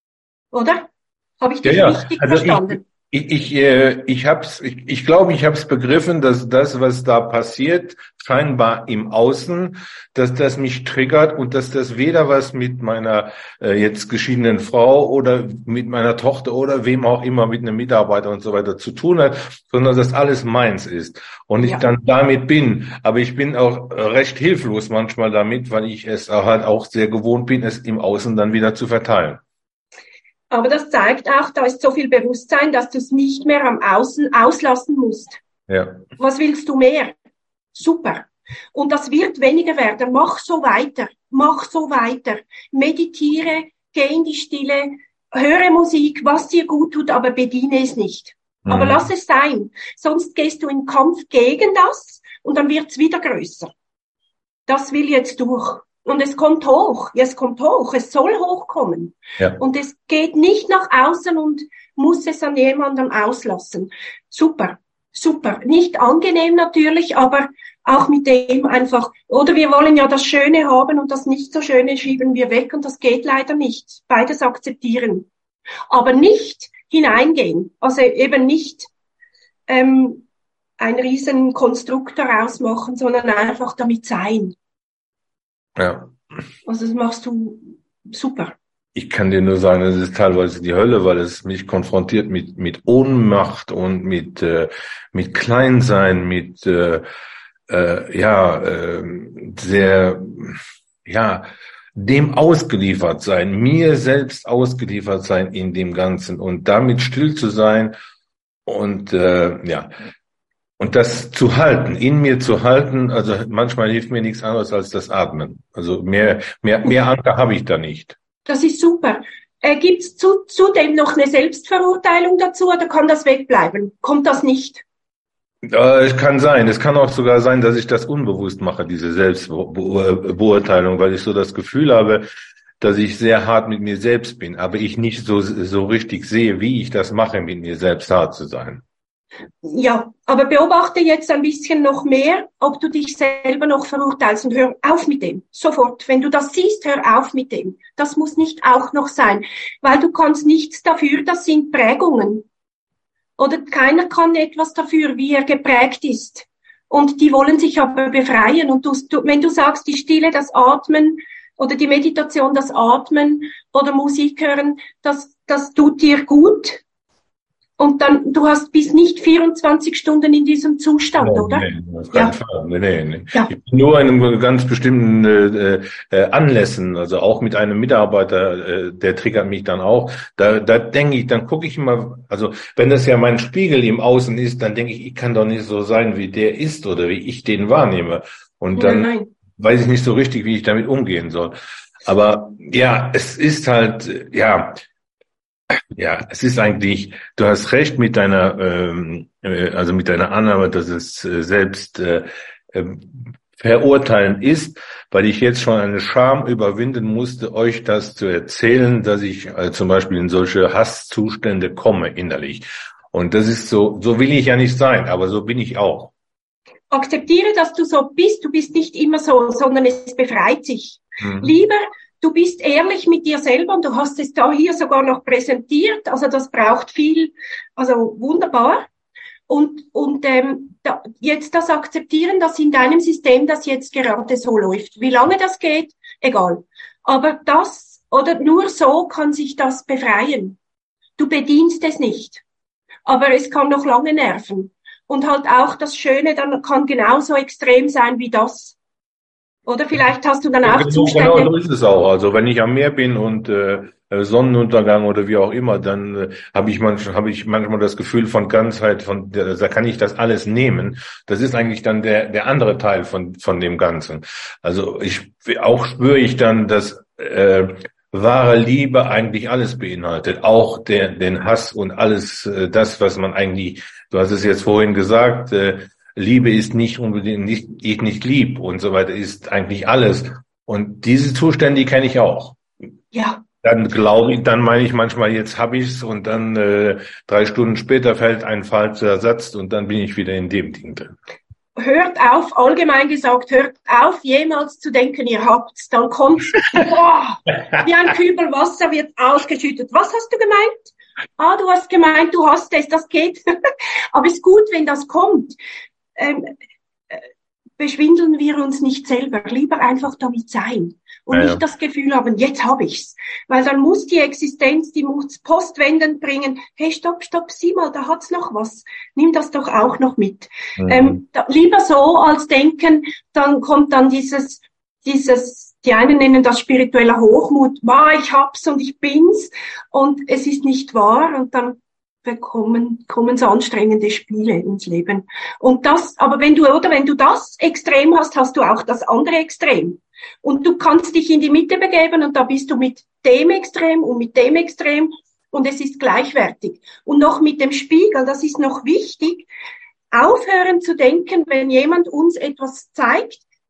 Speaker 1: Oder? Habe ich dich
Speaker 4: Ja, ja.
Speaker 1: richtig
Speaker 4: Also
Speaker 1: verstanden?
Speaker 4: Ich, ich, äh, ich hab's, ich, ich glaube, ich habe es begriffen, dass das, was da passiert, scheinbar im Außen, dass das mich triggert und dass das weder was mit meiner äh, jetzt geschiedenen Frau oder mit meiner Tochter oder wem auch immer, mit einem Mitarbeiter und so weiter zu tun hat, sondern dass alles meins ist und ich
Speaker 1: Ja.
Speaker 4: dann damit bin. Aber ich bin auch recht hilflos manchmal damit, weil ich es halt auch sehr gewohnt bin, es im Außen dann wieder zu verteilen.
Speaker 1: Aber das zeigt auch, da ist so viel Bewusstsein, dass du es nicht mehr am Außen auslassen musst.
Speaker 4: Ja.
Speaker 1: Was willst du mehr? Super. Und das wird weniger werden. Mach so weiter. Mach so weiter. Meditiere, geh in die Stille, höre Musik, was dir gut tut, aber bediene es nicht. Mhm. Aber lass es sein. Sonst gehst du in Kampf gegen das und dann wird's wieder größer. Das will jetzt durch. Und es kommt hoch, ja, es kommt hoch, es soll hochkommen.
Speaker 4: Ja.
Speaker 1: Und es geht nicht nach außen und muss es an jemandem auslassen. Super, super. Nicht angenehm natürlich, aber auch mit dem einfach, oder wir wollen ja das Schöne haben und das nicht so Schöne schieben wir weg und das geht leider nicht. Beides akzeptieren. Aber nicht hineingehen, also eben nicht ähm, ein riesen Konstrukt daraus machen, sondern einfach damit sein.
Speaker 4: Ja.
Speaker 1: Also das machst du super.
Speaker 4: Ich kann dir nur sagen, es ist teilweise die Hölle, weil es mich konfrontiert mit mit Ohnmacht und mit äh, mit Kleinsein, mit äh, äh, ja äh, sehr ja dem ausgeliefert sein, mir selbst ausgeliefert sein in dem Ganzen und damit still zu sein und äh, ja und das zu halten, in mir zu halten. Also manchmal hilft mir nichts anderes als das Atmen. Also mehr mehr mehr Anker habe ich da nicht.
Speaker 1: Das ist super. Äh, Gibt es zu, zudem noch eine Selbstverurteilung dazu oder kann das wegbleiben? Kommt das nicht?
Speaker 4: Äh, es kann sein. Es kann auch sogar sein, dass ich das unbewusst mache, diese Selbstbeurteilung, weil ich so das Gefühl habe, dass ich sehr hart mit mir selbst bin, aber ich nicht so so richtig sehe, wie ich das mache, mit mir selbst hart zu sein.
Speaker 1: Ja, aber beobachte jetzt ein bisschen noch mehr, ob du dich selber noch verurteilst und hör auf mit dem. Sofort. Wenn du das siehst, hör auf mit dem. Das muss nicht auch noch sein, weil du kannst nichts dafür, das sind Prägungen. Oder keiner kann etwas dafür, wie er geprägt ist. Und die wollen sich aber befreien. Und du, du, wenn du sagst, die Stille, das Atmen oder die Meditation, das Atmen oder Musik hören, das, das tut dir gut. Und dann, du hast bis nicht vierundzwanzig Stunden in diesem Zustand,
Speaker 4: Nee,
Speaker 1: oder?
Speaker 4: nee, auf keinen
Speaker 1: Ja.
Speaker 4: Fall. Nee, nee, nee.
Speaker 1: Ja.
Speaker 4: Ich bin nur in einem ganz bestimmten äh, äh, Anlässen, also auch mit einem Mitarbeiter, äh, der triggert mich dann auch. Da, da denke ich, dann gucke ich immer, also wenn das ja mein Spiegel im Außen ist, dann denke ich, ich kann doch nicht so sein, wie der ist oder wie ich den wahrnehme. Und dann
Speaker 1: Nein, nein.
Speaker 4: weiß ich nicht so richtig, wie ich damit umgehen soll. Aber ja, es ist halt, äh, ja, ja, es ist eigentlich, du hast recht mit deiner, ähm, äh, also mit deiner Annahme, dass es äh, selbst äh, äh, verurteilend ist, weil ich jetzt schon eine Scham überwinden musste, euch das zu erzählen, dass ich äh, zum Beispiel in solche Hasszustände komme innerlich. Und das ist so, so will ich ja nicht sein, aber so bin ich auch.
Speaker 1: Akzeptiere, dass du so bist. Du bist nicht immer so, sondern es befreit sich.
Speaker 4: Mhm.
Speaker 1: Lieber, du bist ehrlich mit dir selber und du hast es da hier sogar noch präsentiert. Also das braucht viel, also wunderbar. Und, und ähm, da, jetzt das akzeptieren, dass in deinem System das jetzt gerade so läuft. Wie lange das geht, egal. Aber das oder nur so kann sich das befreien. Du bedienst es nicht. Aber es kann noch lange nerven. Und halt auch das Schöne dann kann genauso extrem sein wie das. Oder vielleicht hast du dann
Speaker 4: Ja,
Speaker 1: auch
Speaker 4: genau,
Speaker 1: Zustände.
Speaker 4: genau so ist es auch. Also wenn ich am Meer bin und äh, Sonnenuntergang oder wie auch immer, dann äh, habe ich manchmal habe ich manchmal das Gefühl von Ganzheit, von da kann ich das alles nehmen. Das ist eigentlich dann der der andere Teil von von dem Ganzen. Also ich auch spüre ich dann, dass äh, wahre Liebe eigentlich alles beinhaltet, auch der den Hass und alles äh, das, was man eigentlich, du hast es jetzt vorhin gesagt, äh, Liebe ist nicht unbedingt nicht, ich nicht lieb und so weiter, ist eigentlich alles. Und diese Zustände, die kenne ich auch.
Speaker 1: Ja.
Speaker 4: Dann glaube ich, dann meine ich manchmal, jetzt habe ich's und dann äh, drei Stunden später fällt ein falscher Satz und dann bin ich wieder in dem Ding drin.
Speaker 1: Hört auf, allgemein gesagt, hört auf, jemals zu denken, ihr habt's. Dann kommt's, boah, wie ein Kübel Wasser wird ausgeschüttet. Was hast du gemeint? Ah, du hast gemeint, du hast es, das geht. Aber es ist gut, wenn das kommt. Ähm, äh, beschwindeln wir uns nicht selber, lieber einfach damit sein und
Speaker 4: Ja, ja.
Speaker 1: nicht das Gefühl haben, jetzt habe ich's, weil dann muss die Existenz, die muss postwendend bringen, hey, stopp, stopp, sieh mal, da hat's noch was, nimm das doch auch noch mit.
Speaker 4: Mhm.
Speaker 1: Ähm, da, lieber so als denken, dann kommt dann dieses, dieses, die einen nennen das spiritueller Hochmut, wahr, ich hab's und ich bin's und es ist nicht wahr und dann kommen, kommen so anstrengende Spiele ins Leben. Und das, aber wenn du, oder wenn du das Extrem hast, hast du auch das andere Extrem. Und du kannst dich in die Mitte begeben und da bist du mit dem Extrem und mit dem Extrem und es ist gleichwertig. Und noch mit dem Spiegel, das ist noch wichtig, aufhören zu denken, wenn jemand uns etwas zeigt,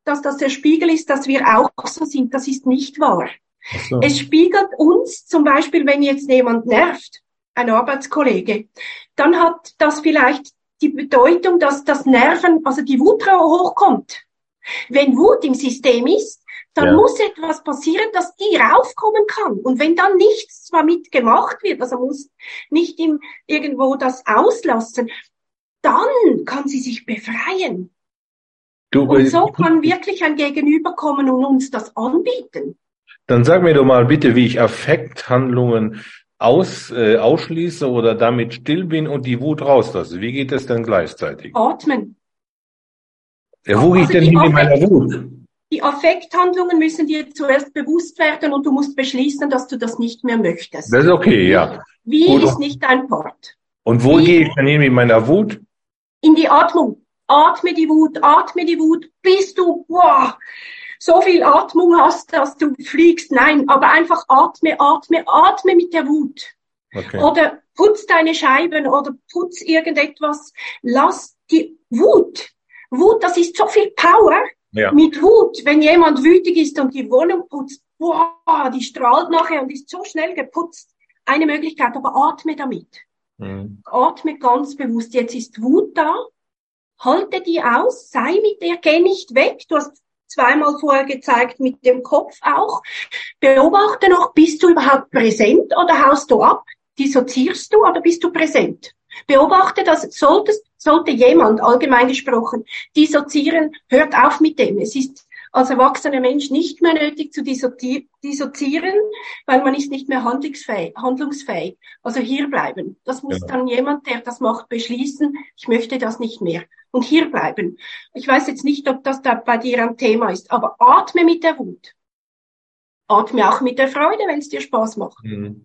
Speaker 1: dass das der Spiegel ist, dass wir auch so sind. Das ist nicht wahr.
Speaker 4: Ach so.
Speaker 1: Es spiegelt uns zum Beispiel, wenn jetzt jemand nervt, ein Arbeitskollege, dann hat das vielleicht die Bedeutung, dass das Nerven, also die Wut hochkommt. Wenn Wut im System ist, dann
Speaker 4: Ja.
Speaker 1: muss etwas passieren, dass die raufkommen kann. Und wenn dann nichts damit gemacht wird, also muss nicht im, irgendwo das auslassen, dann kann sie sich befreien.
Speaker 4: Du,
Speaker 1: Und
Speaker 4: äh,
Speaker 1: so kann wirklich ein Gegenüber kommen und uns das anbieten.
Speaker 4: dann sag mir doch mal bitte, wie ich Affekthandlungen aus, äh, ausschließe oder damit still bin und die Wut rauslasse. Wie geht das denn gleichzeitig?
Speaker 1: Atmen.
Speaker 4: Ja, wo gehe ich
Speaker 1: Also
Speaker 4: denn
Speaker 1: die
Speaker 4: hin mit meiner
Speaker 1: Affekt-
Speaker 4: Wut?
Speaker 1: Die Affekthandlungen müssen dir zuerst bewusst werden und du musst beschließen, dass du das nicht mehr möchtest.
Speaker 4: Das ist okay, ja.
Speaker 1: Wie
Speaker 4: Gut.
Speaker 1: ist nicht dein Part?
Speaker 4: Und wo
Speaker 1: Wie-
Speaker 4: gehe ich denn hin mit meiner Wut?
Speaker 1: In die Atmung. Atme die Wut, atme die Wut, bis du boah, so viel Atmung hast, dass du fliegst. Nein, aber einfach atme, atme, atme mit der Wut.
Speaker 4: Okay.
Speaker 1: Oder putz deine Scheiben oder putz irgendetwas. Lass die Wut. Wut, das ist so viel Power.
Speaker 4: Ja.
Speaker 1: Mit Wut, wenn jemand wütig ist und die Wohnung putzt, boah, die strahlt nachher und ist so schnell geputzt. Eine Möglichkeit, aber atme damit.
Speaker 4: Mhm.
Speaker 1: Atme ganz bewusst. Jetzt ist Wut da. Halte die aus. Sei mit der. Geh nicht weg. Du hast zweimal vorher gezeigt mit dem Kopf auch. Beobachte noch, bist du überhaupt präsent oder haust du ab? Dissoziierst du oder bist du präsent? Beobachte das. Solltest, sollte jemand, allgemein gesprochen, dissoziieren, hört auf mit dem. Es ist als erwachsener Mensch nicht mehr nötig zu dissozi- dissoziieren, weil man ist nicht mehr handlungsfähig. handlungsfähig. Also hier bleiben. Das muss
Speaker 4: Genau.
Speaker 1: dann jemand, der das macht, beschließen, ich möchte das nicht mehr. Und hier bleiben. Ich weiß jetzt nicht, ob das da bei dir ein Thema ist, aber atme mit der Wut. Atme auch mit der Freude, wenn es dir Spaß macht.
Speaker 4: Mhm.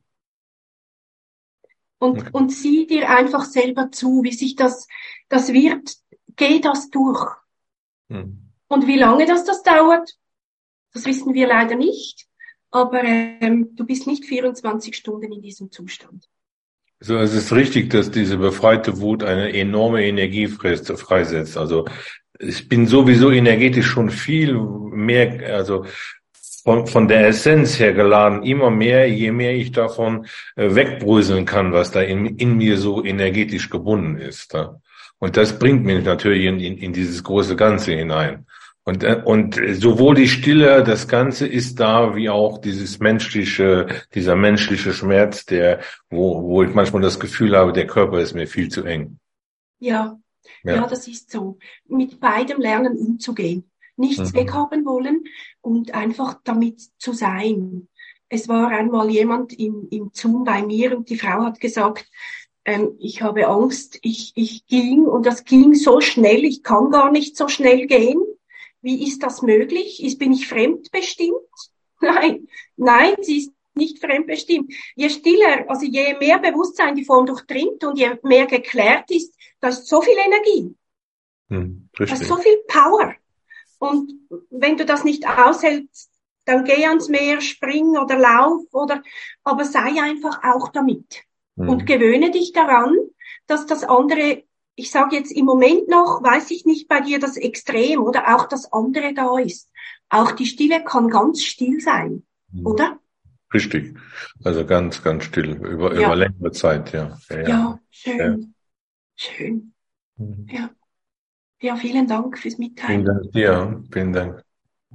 Speaker 1: Und,
Speaker 4: Okay.
Speaker 1: und sieh dir einfach selber zu, wie sich das, das wird. Geh das durch.
Speaker 4: Mhm.
Speaker 1: Und wie lange das das dauert, das wissen wir leider nicht. Aber ähm, du bist nicht vierundzwanzig Stunden in diesem Zustand.
Speaker 4: So, es ist richtig, dass diese befreite Wut eine enorme Energie freisetzt. freisetzt. Also ich bin sowieso energetisch schon viel mehr, also von, von der Essenz her geladen, immer mehr, je mehr ich davon äh, wegbröseln kann, was da in, in mir so energetisch gebunden ist. Ja? Und das bringt mich natürlich in, in, in dieses große Ganze hinein. Und, äh, und sowohl die Stille, das Ganze ist da, wie auch dieses menschliche, dieser menschliche Schmerz, der, wo, wo ich manchmal das Gefühl habe, der Körper ist mir viel zu eng.
Speaker 1: Ja, ja,
Speaker 4: Ja.
Speaker 1: das ist so. Mit beidem lernen umzugehen. Nichts
Speaker 4: Mhm.
Speaker 1: weghaben wollen und einfach damit zu sein. Es war einmal jemand im, im Zoom bei mir und die Frau hat gesagt, ähm, ich habe Angst, ich, ich ging und das ging so schnell, ich kann gar nicht so schnell gehen. Wie ist das möglich? Ist, bin ich fremdbestimmt? Nein, nein, sie ist nicht fremdbestimmt. Je stiller, also je mehr Bewusstsein die Form durchdringt und je mehr geklärt ist, da ist so viel Energie,
Speaker 4: Hm,
Speaker 1: da ist
Speaker 4: richtig.
Speaker 1: so viel Power. Und wenn du das nicht aushältst, dann geh ans Meer, spring oder lauf oder, aber sei einfach auch damit.
Speaker 4: Hm.
Speaker 1: Und gewöhne dich daran, dass das andere, ich sage jetzt im Moment noch, weiß ich nicht bei dir das Extrem oder auch das andere da ist. Auch die Stille kann ganz still sein,
Speaker 4: Hm.
Speaker 1: oder?
Speaker 4: Richtig. Also ganz, ganz still, über,
Speaker 1: Ja.
Speaker 4: über längere Zeit, ja. Ja,
Speaker 1: Ja,
Speaker 4: ja.
Speaker 1: schön, schön.
Speaker 4: Mhm.
Speaker 1: Ja. Ja, vielen Dank fürs
Speaker 4: Vielen
Speaker 1: Mitteilen.
Speaker 4: Dank dir. Vielen Dank.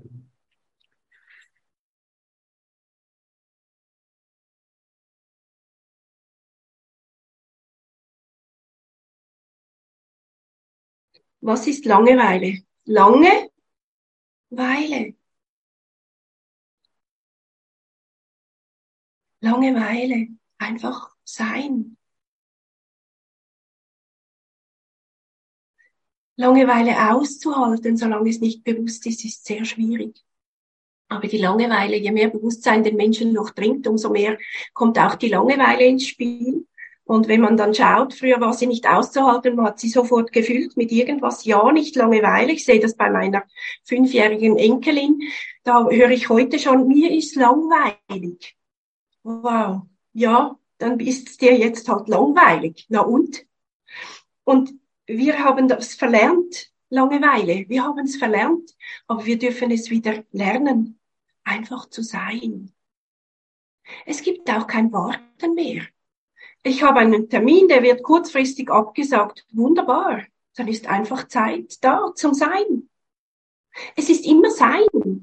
Speaker 1: Was ist Langeweile? Langeweile. Langeweile. Einfach sein. Langeweile auszuhalten, solange es nicht bewusst ist, ist sehr schwierig. Aber die Langeweile, je mehr Bewusstsein den Menschen durchdringt, umso mehr kommt auch die Langeweile ins Spiel. Und wenn man dann schaut, früher war sie nicht auszuhalten, man hat sie sofort gefüllt mit irgendwas. Ja, nicht Langeweile. Ich sehe das bei meiner fünfjährigen Enkelin. Da höre ich heute schon, mir ist langweilig. Wow. Ja, dann ist es dir jetzt halt langweilig. Na und? Und wir haben das verlernt, Langeweile. Wir haben es verlernt, aber wir dürfen es wieder lernen, einfach zu sein. Es gibt auch kein Warten mehr. Ich habe einen Termin, der wird kurzfristig abgesagt. Wunderbar. Dann ist einfach Zeit da zum Sein. Es ist immer Sein.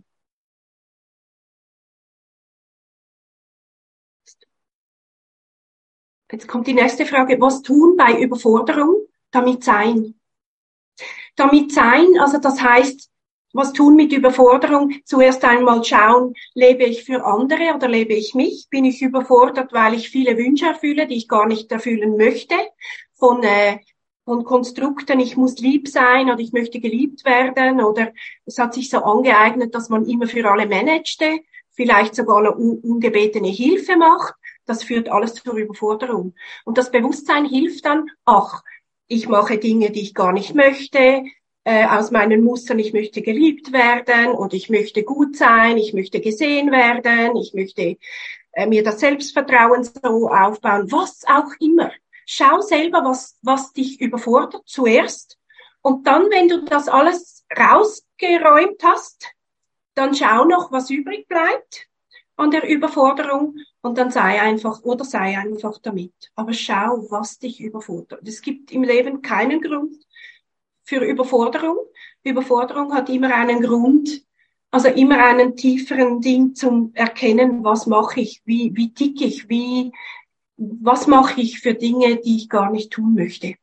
Speaker 1: Jetzt kommt die nächste Frage. Was tun bei Überforderung? Damit sein. Damit sein, also das heißt, was tun mit Überforderung? Zuerst einmal schauen, lebe ich für andere oder lebe ich mich? Bin ich überfordert, weil ich viele Wünsche erfülle, die ich gar nicht erfüllen möchte? Von, äh, von Konstrukten, ich muss lieb sein oder ich möchte geliebt werden oder es hat sich so angeeignet, dass man immer für alle managte, vielleicht sogar eine un ungebetene Hilfe macht. Das führt alles zur Überforderung. Und das Bewusstsein hilft dann, ach, ich mache Dinge, die ich gar nicht möchte, äh, aus meinen Mustern, ich möchte geliebt werden und ich möchte gut sein, ich möchte gesehen werden, ich möchte äh, mir das Selbstvertrauen so aufbauen, was auch immer. Schau selber, was, was dich überfordert zuerst und dann, wenn du das alles rausgeräumt hast, dann schau noch, was übrig bleibt an der Überforderung und dann sei einfach oder sei einfach damit. Aber schau, was dich überfordert. Es gibt im Leben keinen Grund für Überforderung. Überforderung hat immer einen Grund, also immer einen tieferen Ding zum Erkennen, was mache ich, wie, wie tick ich, wie, was mache ich für Dinge, die ich gar nicht tun möchte.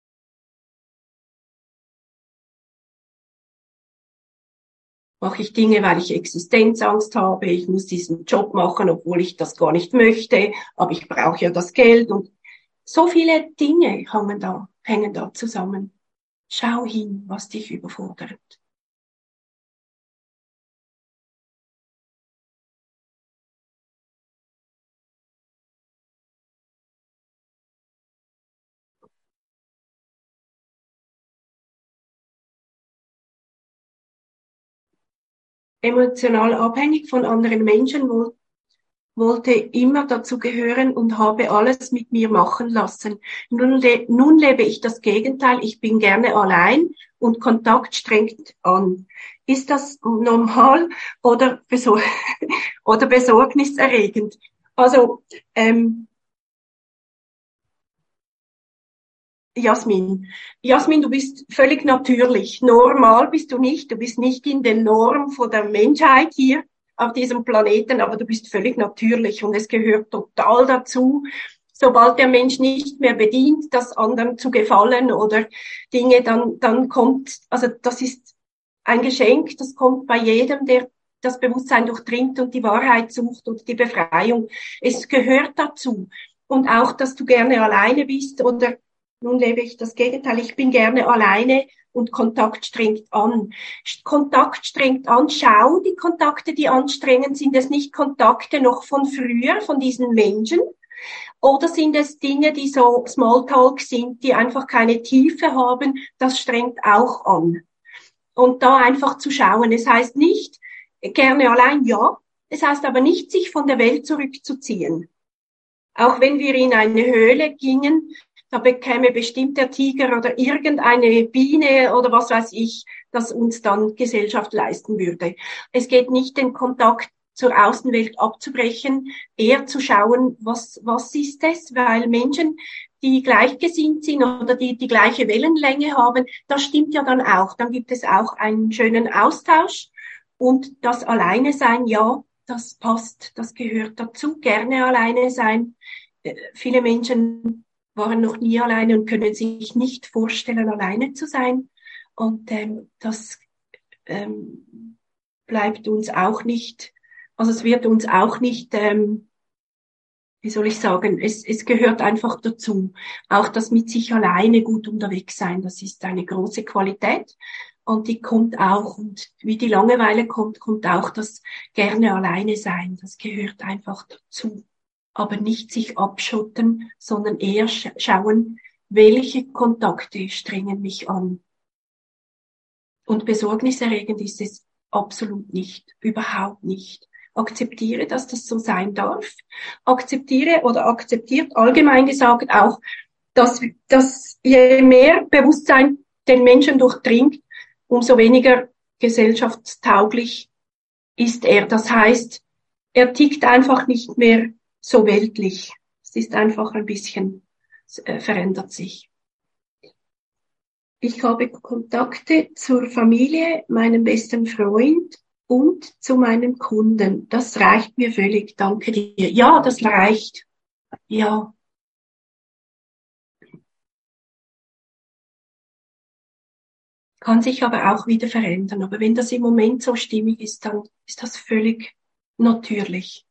Speaker 1: Mache ich Dinge, weil ich Existenzangst habe, ich muss diesen Job machen, obwohl ich das gar nicht möchte, aber ich brauche ja das Geld und so viele Dinge hängen da, hängen da zusammen. Schau hin, was dich überfordert. Emotional abhängig von anderen Menschen, wo wollte immer dazu gehören und habe alles mit mir machen lassen. Nun, le nun lebe ich das Gegenteil. Ich bin gerne allein und Kontakt strengt an. Ist das normal oder, besor oder besorgniserregend? Also, ähm, Jasmin. Jasmin, du bist völlig natürlich. Normal bist du nicht. Du bist nicht in der Norm von der Menschheit hier auf diesem Planeten, aber du bist völlig natürlich und es gehört total dazu. Sobald der Mensch nicht mehr bedient, das anderen zu gefallen oder Dinge, dann, dann kommt, also das ist ein Geschenk, das kommt bei jedem, der das Bewusstsein durchdringt und die Wahrheit sucht und die Befreiung. Es gehört dazu. Und auch, dass du gerne alleine bist oder nun lebe ich das Gegenteil. Ich bin gerne alleine und Kontakt strengt an. Kontakt strengt an. Schau, die Kontakte, die anstrengend, sind es nicht Kontakte noch von früher, von diesen Menschen? Oder sind es Dinge, die so Smalltalk sind, die einfach keine Tiefe haben? Das strengt auch an. Und da einfach zu schauen. Es heißt nicht, gerne allein, ja. Es heißt aber nicht, sich von der Welt zurückzuziehen. Auch wenn wir in eine Höhle gingen, da bekäme bestimmt der Tiger oder irgendeine Biene oder was weiß ich, das uns dann Gesellschaft leisten würde. Es geht nicht, den Kontakt zur Außenwelt abzubrechen, eher zu schauen, was, was ist es, weil Menschen, die gleichgesinnt sind oder die die gleiche Wellenlänge haben, das stimmt ja dann auch. Dann gibt es auch einen schönen Austausch und das Alleine sein, ja, das passt, das gehört dazu, gerne alleine sein. Viele Menschen waren noch nie alleine und können sich nicht vorstellen, alleine zu sein. Und ähm, das ähm, bleibt uns auch nicht, also es wird uns auch nicht, ähm, wie soll ich sagen, es, es gehört einfach dazu. Auch das mit sich alleine gut unterwegs sein, das ist eine große Qualität. Und die kommt auch, und wie die Langeweile kommt, kommt auch das gerne alleine sein. Das gehört einfach dazu. Aber nicht sich abschotten, sondern eher sch- schauen, welche Kontakte strengen mich an. Und besorgniserregend ist es absolut nicht, überhaupt nicht. Akzeptiere, dass das so sein darf. Akzeptiere oder akzeptiert allgemein gesagt auch, dass, dass je mehr Bewusstsein den Menschen durchdringt, umso weniger gesellschaftstauglich ist er. Das heißt, er tickt einfach nicht mehr so weltlich. Es ist einfach ein bisschen, äh, verändert sich. Ich habe Kontakte zur Familie, meinem besten Freund und zu meinem Kunden. Das reicht mir völlig. Danke dir. Ja, das reicht. Ja. Kann sich aber auch wieder verändern. Aber wenn das im Moment so stimmig ist, dann ist das völlig natürlich.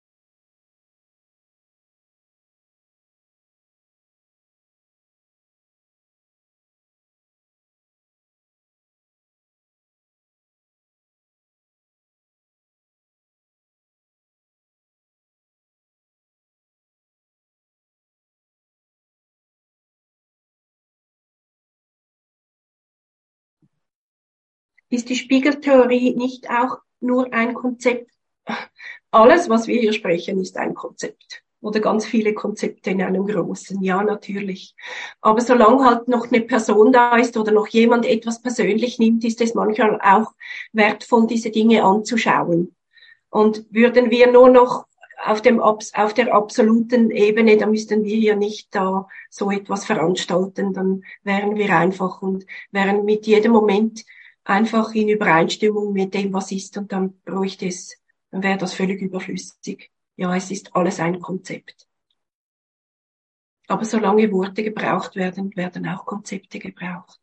Speaker 1: Ist die Spiegeltheorie nicht auch nur ein Konzept? Alles, was wir hier sprechen, ist ein Konzept. Oder ganz viele Konzepte in einem großen. Ja, natürlich. Aber solange halt noch eine Person da ist oder noch jemand etwas persönlich nimmt, ist es manchmal auch wertvoll, diese Dinge anzuschauen. Und würden wir nur noch auf dem, auf der absoluten Ebene, dann müssten wir hier nicht da so etwas veranstalten, dann wären wir einfach und wären mit jedem Moment einfach in Übereinstimmung mit dem, was ist, und dann bräuchte es, dann wäre das völlig überflüssig. Ja, es ist alles ein Konzept. Aber solange Worte gebraucht werden, werden auch Konzepte gebraucht.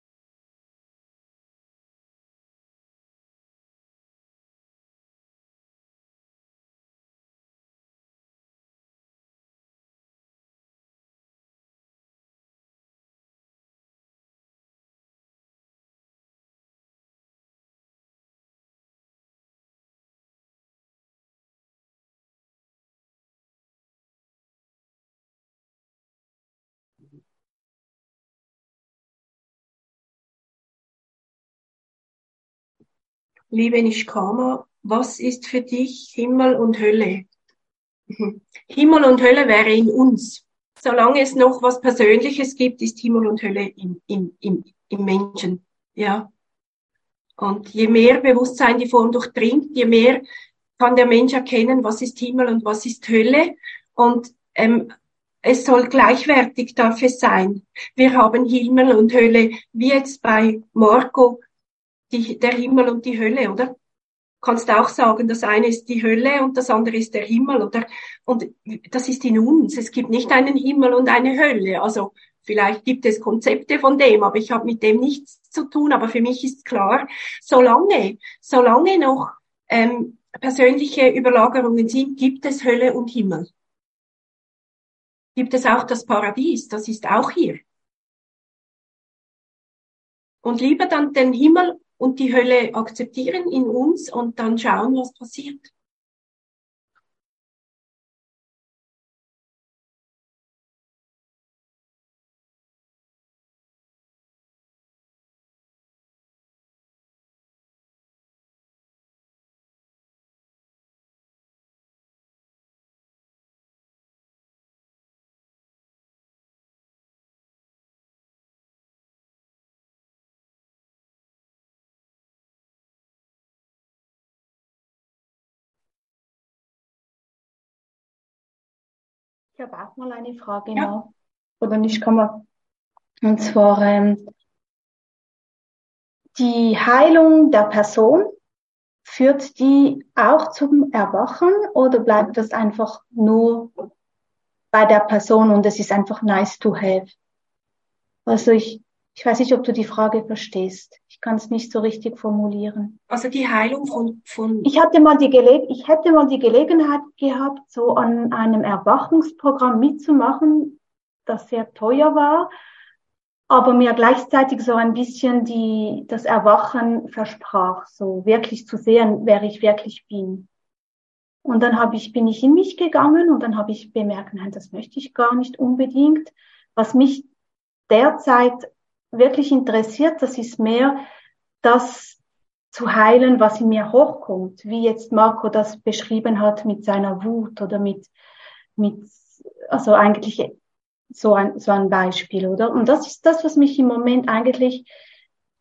Speaker 1: Liebe Nishkama, was ist für dich Himmel und Hölle? Himmel und Hölle wäre in uns. Solange es noch was Persönliches gibt, ist Himmel und Hölle im, im, im, im Menschen. Ja. Und je mehr Bewusstsein die Form durchdringt, je mehr kann der Mensch erkennen, was ist Himmel und was ist Hölle. Und ähm, es soll gleichwertig, darf es sein. Wir haben Himmel und Hölle, wie jetzt bei Marco, die, der Himmel und die Hölle, oder? Kannst auch sagen, das eine ist die Hölle und das andere ist der Himmel, oder? Und das ist in uns. Es gibt nicht einen Himmel und eine Hölle. Also vielleicht gibt es Konzepte von dem, aber ich habe mit dem nichts zu tun. Aber für mich ist klar, solange, solange noch ähm, persönliche Überlagerungen sind, gibt es Hölle und Himmel. Gibt es auch das Paradies, das ist auch hier. Und lieber dann den Himmel und die Hölle akzeptieren in uns und dann schauen, was passiert.
Speaker 3: Ich habe auch mal eine Frage
Speaker 1: Ja.
Speaker 3: noch. Oder nicht, kann man. Und zwar ähm, die Heilung der Person, führt die auch zum Erwachen oder bleibt das einfach nur bei der Person und es ist einfach nice to have? Also ich, ich weiß nicht, ob du die Frage verstehst. Ich kann es nicht so richtig formulieren.
Speaker 1: Also die Heilung von, von
Speaker 3: Ich hatte mal die Gele- ich hätte mal die Gelegenheit gehabt, so an einem Erwachungsprogramm mitzumachen, das sehr teuer war, aber mir gleichzeitig so ein bisschen die, das Erwachen versprach, so wirklich zu sehen, wer ich wirklich bin. Und dann habe ich, bin ich in mich gegangen und dann habe ich bemerkt, nein, das möchte ich gar nicht unbedingt. Was mich derzeit wirklich interessiert, das ist mehr das zu heilen, was in mir hochkommt, wie jetzt Marco das beschrieben hat mit seiner Wut oder mit, mit, also eigentlich so ein, so ein Beispiel, oder? Und das ist das, was mich im Moment eigentlich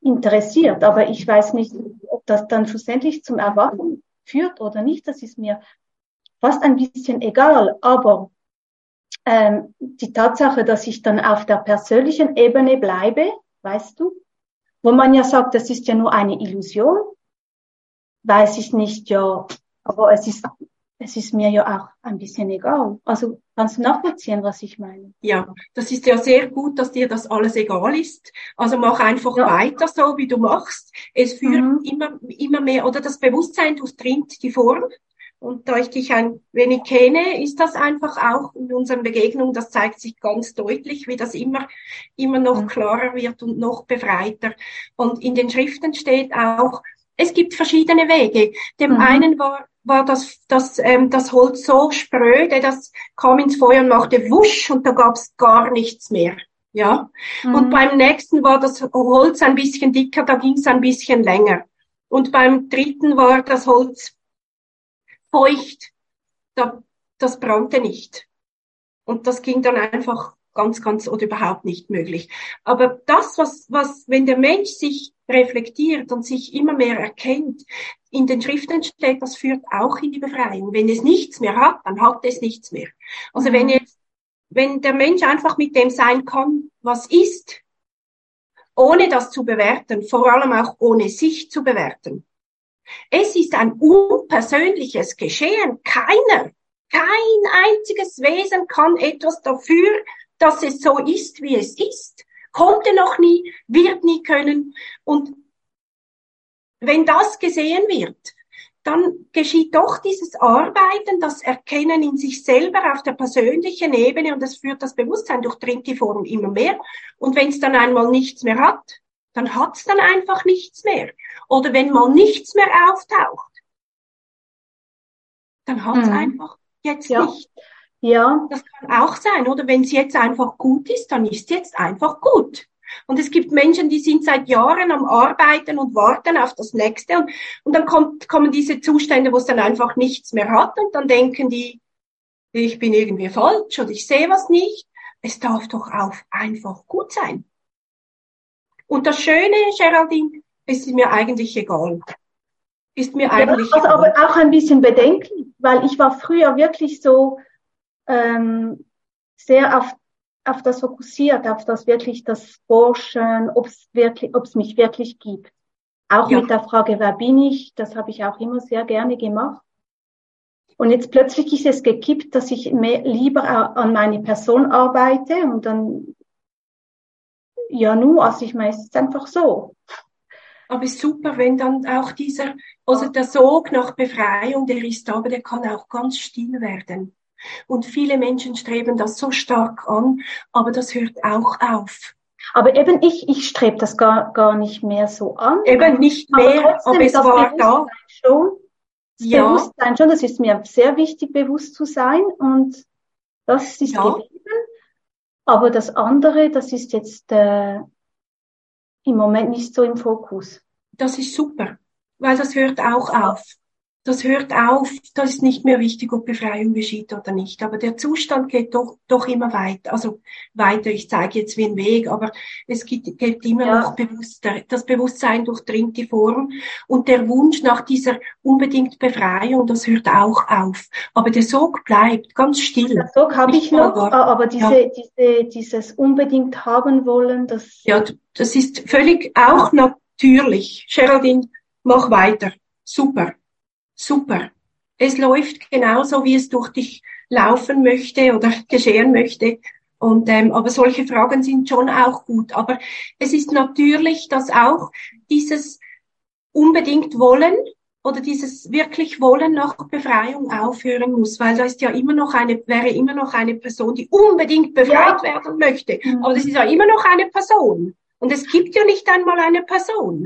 Speaker 5: interessiert. Aber ich weiß nicht, ob das dann schlussendlich zum Erwachen führt oder nicht. Das ist mir fast ein bisschen egal. Aber ähm, die Tatsache, dass ich dann auf der persönlichen Ebene bleibe, weißt du, wo man ja sagt, das ist ja nur eine Illusion, weiß ich nicht, ja, aber es ist, es ist mir ja auch ein bisschen egal. Also kannst du nachvollziehen, was ich meine?
Speaker 1: Ja, das ist ja sehr gut, dass dir das alles egal ist. Also mach einfach
Speaker 5: Ja.
Speaker 1: weiter so, wie du machst. Es führt
Speaker 5: Mhm.
Speaker 1: immer, immer mehr, oder das Bewusstsein durchdringt die Form. Und da ich dich ein wenig kenne, ist das einfach auch in unseren Begegnungen, das zeigt sich ganz deutlich, wie das immer, immer noch
Speaker 5: Mhm.
Speaker 1: klarer wird und noch befreiter. Und in den Schriften steht auch, es gibt verschiedene Wege. Dem
Speaker 5: Mhm.
Speaker 1: einen war, war das, das, ähm, das Holz so spröde, das kam ins Feuer und machte wusch und da gab's gar nichts mehr. Ja.
Speaker 5: Mhm.
Speaker 1: Und beim nächsten war das Holz ein bisschen dicker, da ging's ein bisschen länger. Und beim dritten war das Holz feucht, da, das brannte nicht. Und das ging dann einfach ganz, ganz oder überhaupt nicht möglich. Aber das, was, was, wenn der Mensch sich reflektiert und sich immer mehr erkennt, in den Schriften steht, das führt auch in die Befreiung. Wenn es nichts mehr hat, dann hat es nichts mehr. Also
Speaker 5: Mhm.
Speaker 1: wenn jetzt, wenn der Mensch einfach mit dem sein kann, was ist, ohne das zu bewerten, vor allem auch ohne sich zu bewerten. Es ist ein unpersönliches Geschehen. Keiner, kein einziges Wesen kann etwas dafür, dass es so ist, wie es ist. Konnte noch nie, wird nie können. Und wenn das gesehen wird, dann geschieht doch dieses Arbeiten, das Erkennen in sich selber auf der persönlichen Ebene und das führt das Bewusstsein, durchdringt die Form immer mehr. Und wenn es dann einmal nichts mehr hat, dann hat es dann einfach nichts mehr. Oder wenn mal nichts mehr auftaucht, dann hat es
Speaker 5: Mhm.
Speaker 1: einfach jetzt
Speaker 5: Ja.
Speaker 1: nicht.
Speaker 5: Ja.
Speaker 1: Das kann auch sein, oder? Wenn es jetzt einfach gut ist, dann ist jetzt einfach gut. Und es gibt Menschen, die sind seit Jahren am Arbeiten und warten auf das Nächste. Und, und dann kommt, kommen diese Zustände, wo es dann einfach nichts mehr hat. Und dann denken die, ich bin irgendwie falsch oder ich sehe was nicht. Es darf doch auch einfach gut sein. Und das Schöne, Geraldine, ist mir eigentlich egal. Ist mir
Speaker 5: Ja,
Speaker 1: eigentlich
Speaker 5: also
Speaker 1: egal.
Speaker 5: aber auch ein bisschen bedenklich, weil ich war früher wirklich so ähm, sehr auf auf das fokussiert, auf das wirklich das Forschen, ob es wirklich, ob es mich wirklich gibt. Auch
Speaker 1: Ja.
Speaker 5: mit der Frage, wer bin ich? Das habe ich auch immer sehr gerne gemacht. Und jetzt plötzlich ist es gekippt, dass ich mehr, lieber an meine Person arbeite und dann ja nur, also ich meine, es ist einfach so.
Speaker 1: Aber es ist super, wenn dann auch dieser, also der Sog nach Befreiung, der ist da, aber der kann auch ganz still werden. Und viele Menschen streben das so stark an, aber das hört auch auf.
Speaker 5: Aber eben ich, ich strebe das gar, gar nicht mehr so an.
Speaker 1: Eben nicht mehr, aber,
Speaker 5: trotzdem,
Speaker 1: aber es
Speaker 5: das
Speaker 1: war da.
Speaker 5: Bewusstsein schon. Das
Speaker 1: Ja.
Speaker 5: Bewusstsein schon, das ist mir sehr wichtig, bewusst zu sein und das ist
Speaker 1: Ja.
Speaker 5: geblieben. Aber das andere, das ist jetzt äh, im Moment nicht so im Fokus.
Speaker 1: Das ist super, weil das hört auch auf. Das hört auf, das ist nicht mehr wichtig, ob Befreiung geschieht oder nicht. Aber der Zustand geht doch, doch immer weiter. Also weiter, ich zeige jetzt wie ein Weg, aber es geht, geht immer
Speaker 5: Ja.
Speaker 1: noch bewusster. Das Bewusstsein durchdringt die Form und der Wunsch nach dieser unbedingt Befreiung, das hört auch auf. Aber der Sog bleibt ganz still.
Speaker 5: Der Sog habe
Speaker 1: Nicht
Speaker 5: ich noch,
Speaker 1: mal
Speaker 5: aber diese,
Speaker 1: Ja.
Speaker 5: diese, dieses unbedingt haben wollen, das,
Speaker 1: Ja, das ist völlig auch natürlich. Geraldine, mach weiter. Super. Super. Es läuft genauso, wie es durch dich laufen möchte oder geschehen möchte. Und, ähm, aber solche Fragen sind schon auch gut. Aber es ist natürlich, dass auch dieses unbedingt Wollen oder dieses wirklich Wollen nach Befreiung aufhören muss, weil da ist ja immer noch eine, wäre immer noch eine Person, die unbedingt befreit
Speaker 5: Ja.
Speaker 1: werden möchte.
Speaker 5: Mhm.
Speaker 1: Aber das ist ja immer noch eine Person. Und es gibt ja nicht einmal eine Person.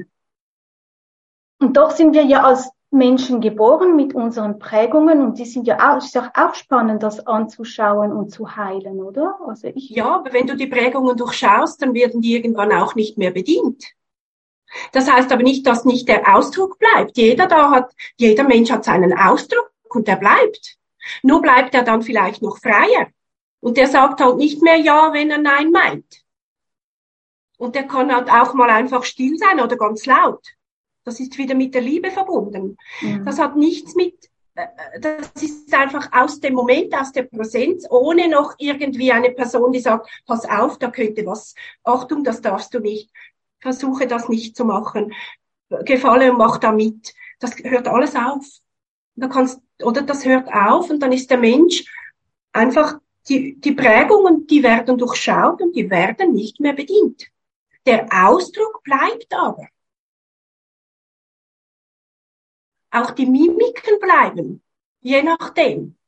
Speaker 5: und doch sind wir ja als Menschen geboren mit unseren Prägungen und die sind ja auch, ist ja auch spannend, das anzuschauen und zu heilen, oder? Also ich,
Speaker 1: Ja, aber wenn du die Prägungen durchschaust, dann werden die irgendwann auch nicht mehr bedient. Das heißt aber nicht, dass nicht der Ausdruck bleibt. Jeder da hat, jeder Mensch hat seinen Ausdruck und der bleibt. Nur bleibt er dann vielleicht noch freier. Und der sagt halt nicht mehr Ja, wenn er Nein meint. Und der kann halt auch mal einfach still sein oder ganz laut. Das ist wieder mit der Liebe verbunden. Mhm. Das hat nichts mit, das ist einfach aus dem Moment, aus der Präsenz, ohne noch irgendwie eine Person, die sagt, pass auf, da könnte was, Achtung, das darfst du nicht. Versuche das nicht zu machen. Gefalle und mach da mit. Das hört alles auf. Da kannst, oder das hört auf und dann ist der Mensch einfach, die, die Prägungen, die werden durchschaut und die werden nicht mehr bedient. Der Ausdruck bleibt aber. Auch die Mimiken bleiben, je nachdem.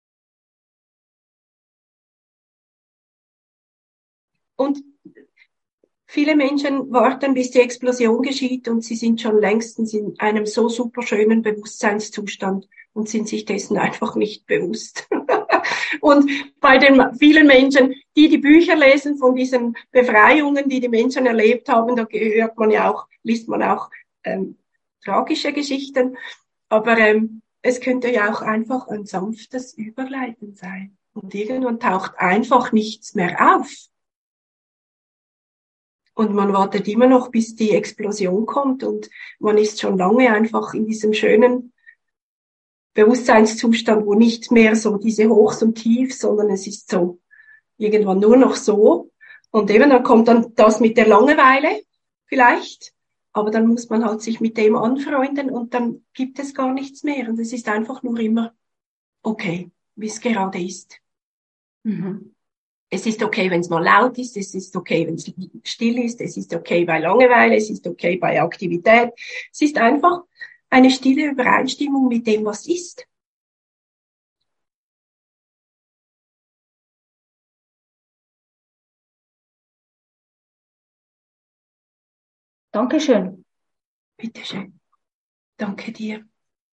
Speaker 1: Und viele Menschen warten, bis die Explosion geschieht und sie sind schon längstens in einem so super schönen Bewusstseinszustand und sind sich dessen einfach nicht bewusst. Und bei den vielen Menschen, die die Bücher lesen von diesen Befreiungen, die die Menschen erlebt haben, da hört man ja auch, liest man auch ähm, tragische Geschichten. Aber ähm, es könnte ja auch einfach ein sanftes Überleiten sein. Und irgendwann taucht einfach nichts mehr auf. Und man wartet immer noch, bis die Explosion kommt und man ist schon lange einfach in diesem schönen Bewusstseinszustand, wo nicht mehr so diese Hochs und Tiefs, sondern es ist so irgendwann nur noch so. Und eben dann kommt dann das mit der Langeweile vielleicht, aber dann muss man halt sich mit dem anfreunden und dann gibt es gar nichts mehr. Und es ist einfach nur immer okay, wie es gerade ist. Mhm. Es ist okay, wenn es mal laut ist, es ist okay, wenn es still ist, es ist okay bei Langeweile, es ist okay bei Aktivität. Es ist einfach eine stille Übereinstimmung mit dem, was ist.
Speaker 5: Dankeschön.
Speaker 1: Bitteschön. Danke dir.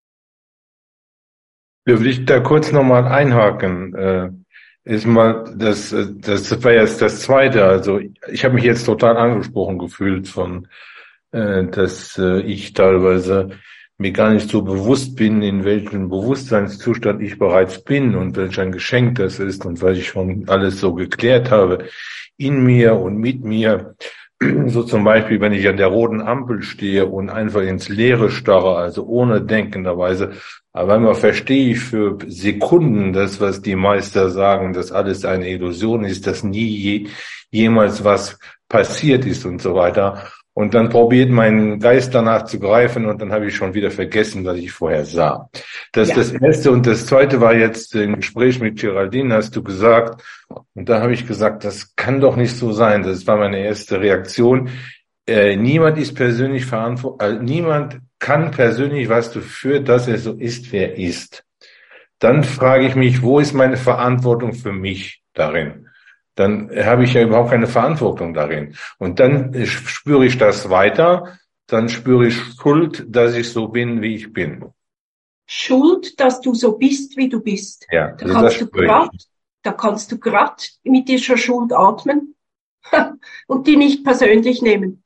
Speaker 4: Dürfte ich da kurz nochmal einhaken? Äh, ist mal, das, das war jetzt das Zweite. Also ich habe mich jetzt total angesprochen gefühlt von, äh, dass äh, ich teilweise mir gar nicht so bewusst bin, in welchem Bewusstseinszustand ich bereits bin und welch ein Geschenk das ist und weil ich schon alles so geklärt habe in mir und mit mir. So zum Beispiel, wenn ich an der roten Ampel stehe und einfach ins Leere starre, also ohne denkenderweise, aber einmal verstehe ich für Sekunden das, was die Meister sagen, dass alles eine Illusion ist, dass nie je, jemals was passiert ist und so weiter. Und dann probiert mein Geist danach zu greifen und dann habe ich schon wieder vergessen, was ich vorher sah. Das ist ja das Erste. Und das Zweite war jetzt im Gespräch mit Geraldine, hast du gesagt, und da habe ich gesagt, das kann doch nicht so sein. Das war meine erste Reaktion. Äh, niemand ist persönlich verantwortlich, äh, niemand kann persönlich was dafür, dass er so ist, wer er ist. Dann frage ich mich, wo ist meine Verantwortung für mich darin? Dann habe ich ja überhaupt keine Verantwortung darin. Und dann spüre ich das weiter, dann spüre ich Schuld, dass ich so bin, wie ich bin.
Speaker 1: Schuld, dass du so bist, wie du bist.
Speaker 4: Ja,
Speaker 1: da,
Speaker 4: also
Speaker 1: kannst du grad, da kannst du gerade mit dieser Schuld atmen und die nicht persönlich nehmen.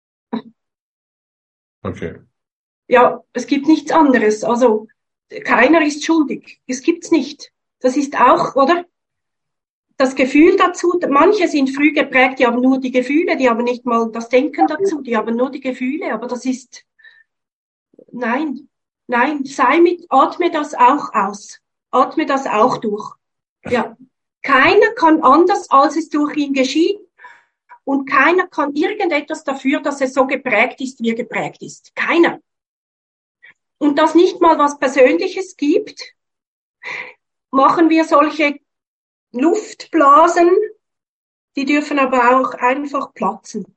Speaker 4: Okay.
Speaker 1: Ja, es gibt nichts anderes. Also keiner ist schuldig. Es gibt's nicht. Das ist auch, oder? Das Gefühl dazu, manche sind früh geprägt, die haben nur die Gefühle, die haben nicht mal das Denken dazu, die haben nur die Gefühle, aber das ist, nein, nein, sei mit, atme das auch aus, atme das auch durch. Ja, keiner kann anders, als es durch ihn geschieht und keiner kann irgendetwas dafür, dass er so geprägt ist, wie er geprägt ist. Keiner. Und dass nicht mal was Persönliches gibt, machen wir solche Luftblasen, die dürfen aber auch einfach platzen.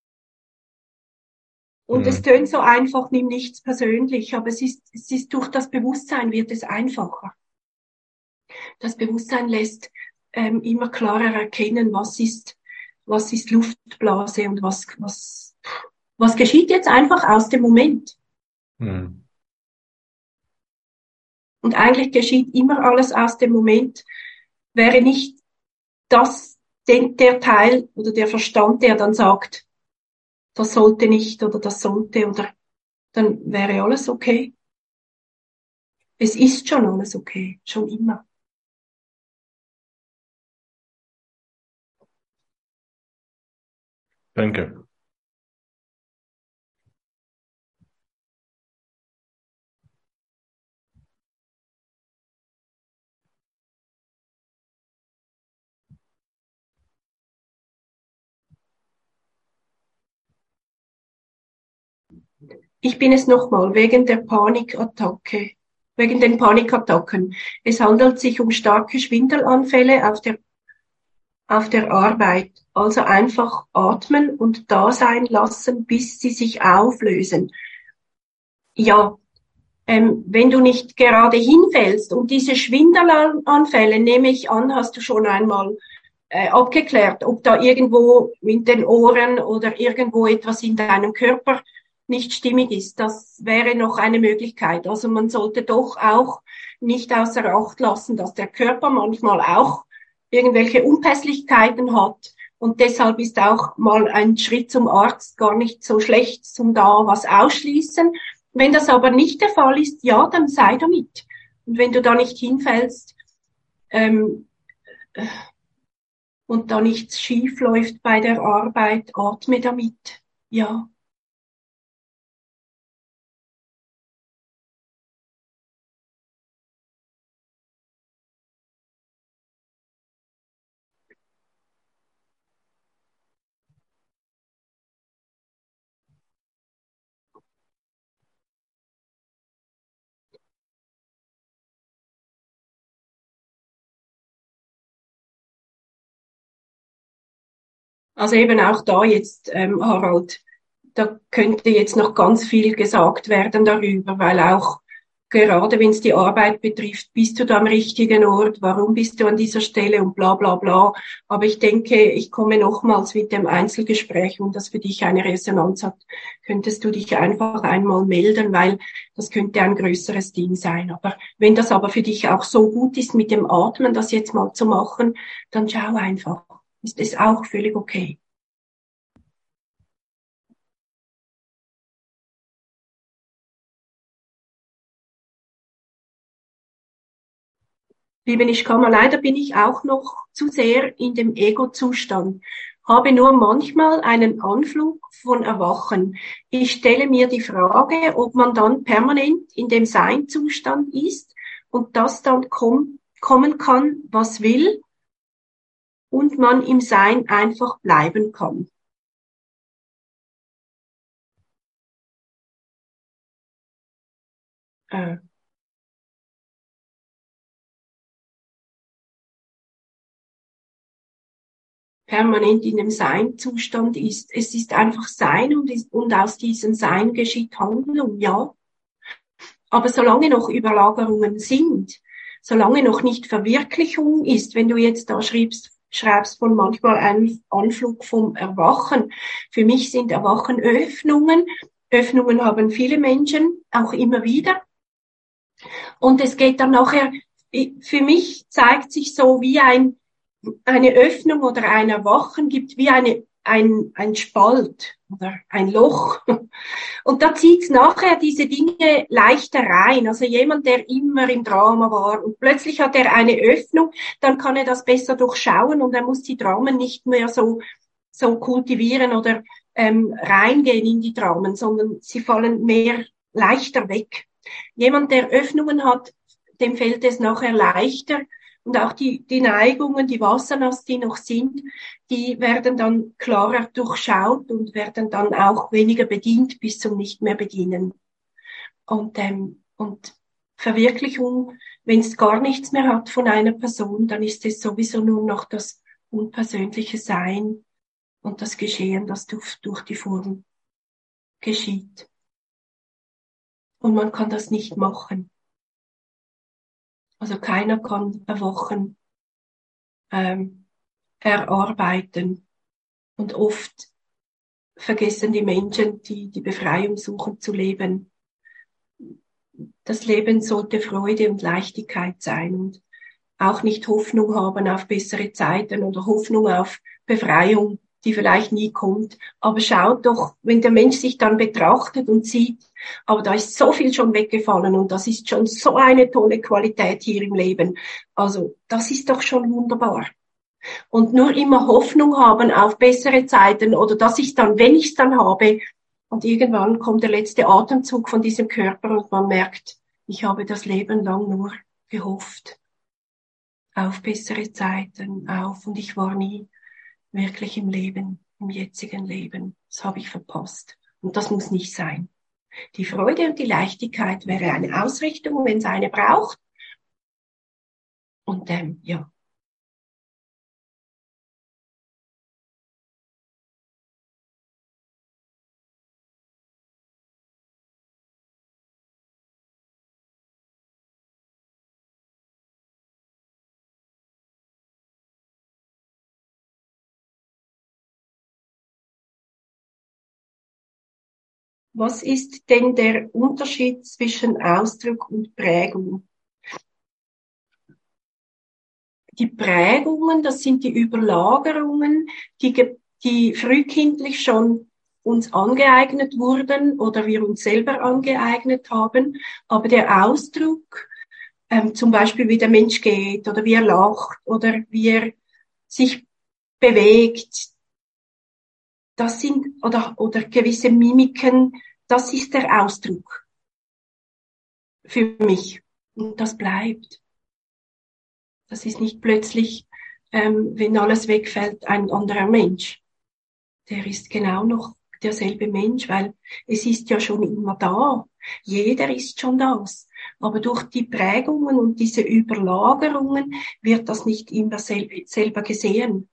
Speaker 1: Und mhm. es tönt so einfach, nimm nichts persönlich, aber es ist, es ist durch das Bewusstsein wird es einfacher. Das Bewusstsein lässt ähm, immer klarer erkennen, was ist, was ist Luftblase und was, was, was geschieht jetzt einfach aus dem Moment. Mhm. Und eigentlich geschieht immer alles aus dem Moment. Wäre nicht das den, der Teil oder der Verstand, der dann sagt, das sollte nicht oder das sollte oder dann wäre alles okay. Es ist schon alles okay, schon immer.
Speaker 4: Danke.
Speaker 1: Ich bin es nochmal, wegen der Panikattacke, wegen den Panikattacken. Es handelt sich um starke Schwindelanfälle auf der, auf der Arbeit. Also einfach atmen und da sein lassen, bis sie sich auflösen. Ja, ähm, wenn du nicht gerade hinfällst und diese Schwindelanfälle, nehme ich an, hast du schon einmal äh, abgeklärt, ob da irgendwo in den Ohren oder irgendwo etwas in deinem Körper nicht stimmig ist. Das wäre noch eine Möglichkeit. Also man sollte doch auch nicht außer Acht lassen, dass der Körper manchmal auch irgendwelche Unpässlichkeiten hat. Und deshalb ist auch mal ein Schritt zum Arzt gar nicht so schlecht, zum da was ausschließen. Wenn das aber nicht der Fall ist, ja, dann sei damit. Und wenn du da nicht hinfällst ähm, und da nichts schief läuft bei der Arbeit, atme damit. Ja. Also eben auch da jetzt, ähm, Harald, da könnte jetzt noch ganz viel gesagt werden darüber, weil auch gerade wenn es die Arbeit betrifft, bist du da am richtigen Ort, warum bist du an dieser Stelle und bla bla bla. Aber ich denke, ich komme nochmals mit dem Einzelgespräch, und das für dich eine Resonanz hat, könntest du dich einfach einmal melden, weil das könnte ein größeres Ding sein. Aber wenn das aber für dich auch so gut ist, mit dem Atmen das jetzt mal zu machen, dann schau einfach. Ist es auch völlig okay. Liebe Nishkama, leider bin ich auch noch zu sehr in dem Ego-Zustand, habe nur manchmal einen Anflug von Erwachen. Ich stelle mir die Frage, ob man dann permanent in dem Sein-Zustand ist und das dann komm, kommen kann, was will, und man im Sein einfach bleiben kann. Äh. permanent in dem Sein-Zustand ist. Es ist einfach Sein und, ist, und aus diesem Sein geschieht Handlung, ja. Aber solange noch Überlagerungen sind, solange noch nicht Verwirklichung ist, wenn du jetzt da schreibst, schreibst von manchmal einem Anflug vom Erwachen. Für mich sind Erwachen Öffnungen. Öffnungen haben viele Menschen, auch immer wieder. Und es geht dann nachher, für mich zeigt sich so wie ein eine Öffnung oder ein Erwachen gibt wie eine, ein, ein Spalt oder ein Loch. Und da zieht's nachher diese Dinge leichter rein. Also jemand, der immer im Drama war und plötzlich hat er eine Öffnung, dann kann er das besser durchschauen und er muss die Dramen nicht mehr so, so kultivieren oder ähm, reingehen in die Dramen, sondern sie fallen mehr leichter weg. Jemand, der Öffnungen hat, dem fällt es nachher leichter. Und auch die, die Neigungen, die Vasanas, die noch sind, die werden dann klarer durchschaut und werden dann auch weniger bedient bis zum nicht mehr bedienen. Und, ähm, und Verwirklichung, wenn es gar nichts mehr hat von einer Person, dann ist es sowieso nur noch das unpersönliche Sein und das Geschehen, das durch, durch die Form geschieht. Und man kann das nicht machen. Also keiner kann Erwachen ähm, erarbeiten. Und oft vergessen die Menschen, die die Befreiung suchen, zu leben. Das Leben sollte Freude und Leichtigkeit sein und auch nicht Hoffnung haben auf bessere Zeiten oder Hoffnung auf Befreiung, die vielleicht nie kommt. Aber schaut doch, wenn der Mensch sich dann betrachtet und sieht, aber da ist so viel schon weggefallen und das ist schon so eine tolle Qualität hier im Leben. Also das ist doch schon wunderbar. Und nur immer Hoffnung haben auf bessere Zeiten oder dass ich dann, wenn ich es dann habe, und irgendwann kommt der letzte Atemzug von diesem Körper und man merkt, ich habe das Leben lang nur gehofft auf bessere Zeiten, auf, und ich war nie wirklich im Leben, im jetzigen Leben. Das habe ich verpasst. Und das muss nicht sein. Die Freude und die Leichtigkeit wäre eine Ausrichtung, wenn es eine braucht. Und ähm, ja, was ist denn der Unterschied zwischen Ausdruck und Prägung? Die Prägungen, das sind die Überlagerungen, die, die frühkindlich schon uns angeeignet wurden oder wir uns selber angeeignet haben. Aber der Ausdruck, ähm, zum Beispiel wie der Mensch geht oder wie er lacht oder wie er sich bewegt, das sind, oder, oder gewisse Mimiken, das ist der Ausdruck für mich. Und das bleibt. Das ist nicht plötzlich, ähm, wenn alles wegfällt, ein anderer Mensch. Der ist genau noch derselbe Mensch, weil es ist ja schon immer da. Jeder ist schon das. Aber durch die Prägungen und diese Überlagerungen wird das nicht immer sel selber gesehen.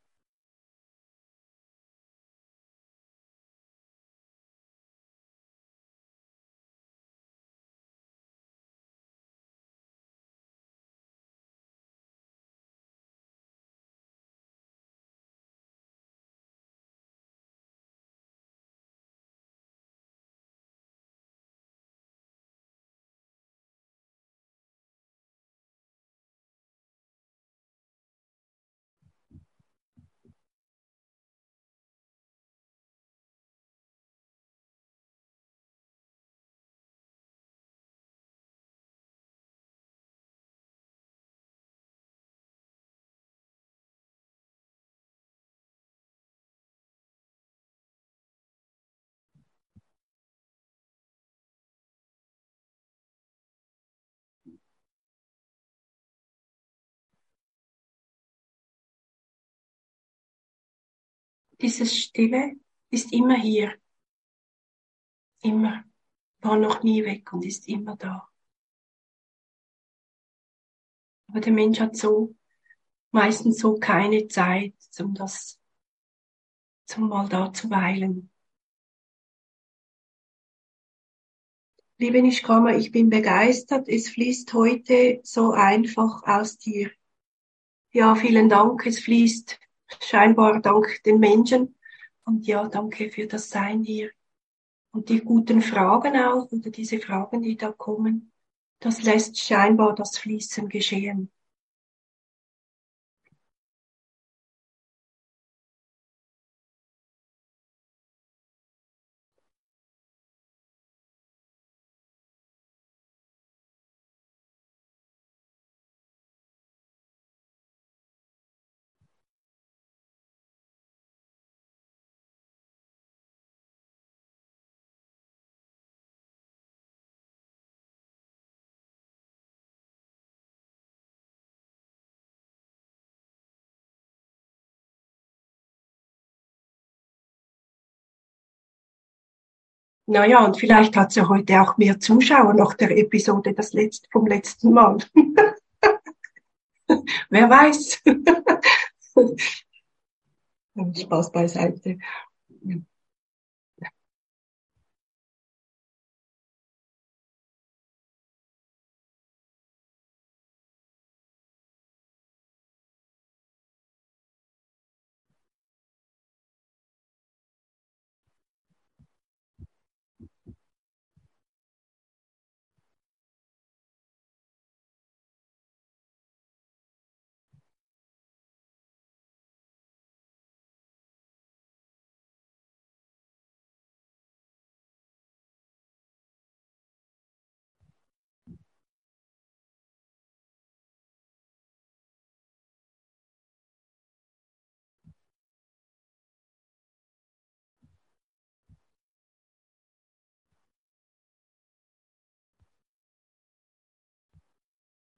Speaker 1: Diese Stille ist immer hier, immer, war noch nie weg und ist immer da. Aber der Mensch hat so, meistens so keine Zeit, um das, zum mal da zu weilen. Liebe Nishkama, ich bin begeistert. Es fließt heute so einfach aus dir. Ja, vielen Dank. Es fließt scheinbar dank den Menschen. Und ja, danke für das Sein hier. Und die guten Fragen auch, oder diese Fragen, die da kommen. Das lässt scheinbar das Fließen geschehen. Naja, und vielleicht hat sie heute auch mehr Zuschauer nach der Episode das letzte, vom letzten Mal. Wer weiß. Spaß beiseite.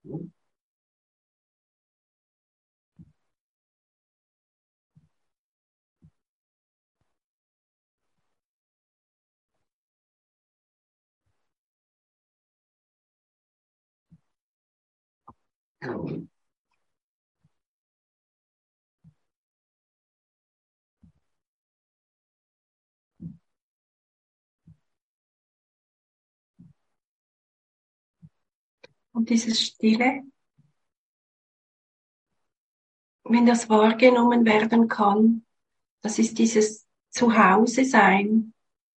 Speaker 1: Und dieses Stille, wenn das wahrgenommen werden kann, das ist dieses Zuhause sein.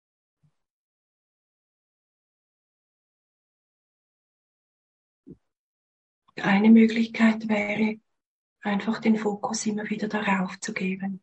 Speaker 1: Eine Möglichkeit wäre, einfach den Fokus immer wieder darauf zu geben.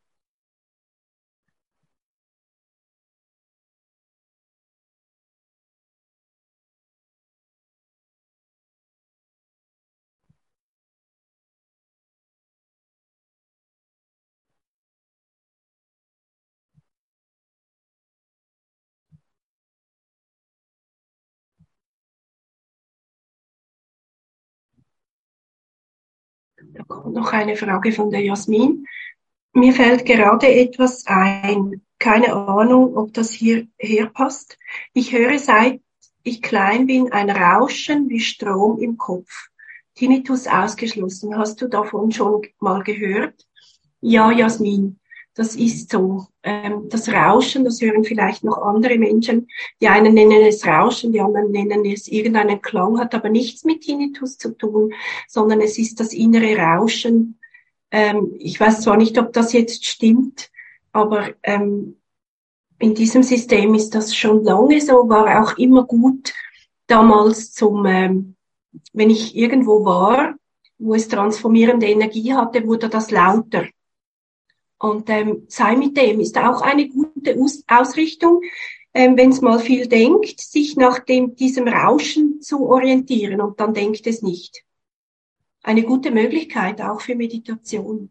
Speaker 1: Da kommt noch eine Frage von der Jasmin. Mir fällt gerade etwas ein. Keine Ahnung, ob das hier herpasst. Ich höre, seit ich klein bin, ein Rauschen wie Strom im Kopf. Tinnitus ausgeschlossen. Hast du davon schon mal gehört? Ja, Jasmin, das ist so. Ähm, das Rauschen, das hören vielleicht noch andere Menschen. Die einen nennen es Rauschen, die anderen nennen es irgendeinen Klang, hat aber nichts mit Tinnitus zu tun, sondern es ist das innere Rauschen. Ähm, ich weiß zwar nicht, ob das jetzt stimmt, aber ähm, in diesem System ist das schon lange so, war auch immer gut damals zum, ähm, wenn ich irgendwo war, wo es transformierende Energie hatte, wurde das lauter. Und ähm, sei mit dem ist auch eine gute Aus Ausrichtung, ähm, wenn es mal viel denkt, sich nach dem, diesem Rauschen zu orientieren und dann denkt es nicht. Eine gute Möglichkeit auch für Meditation.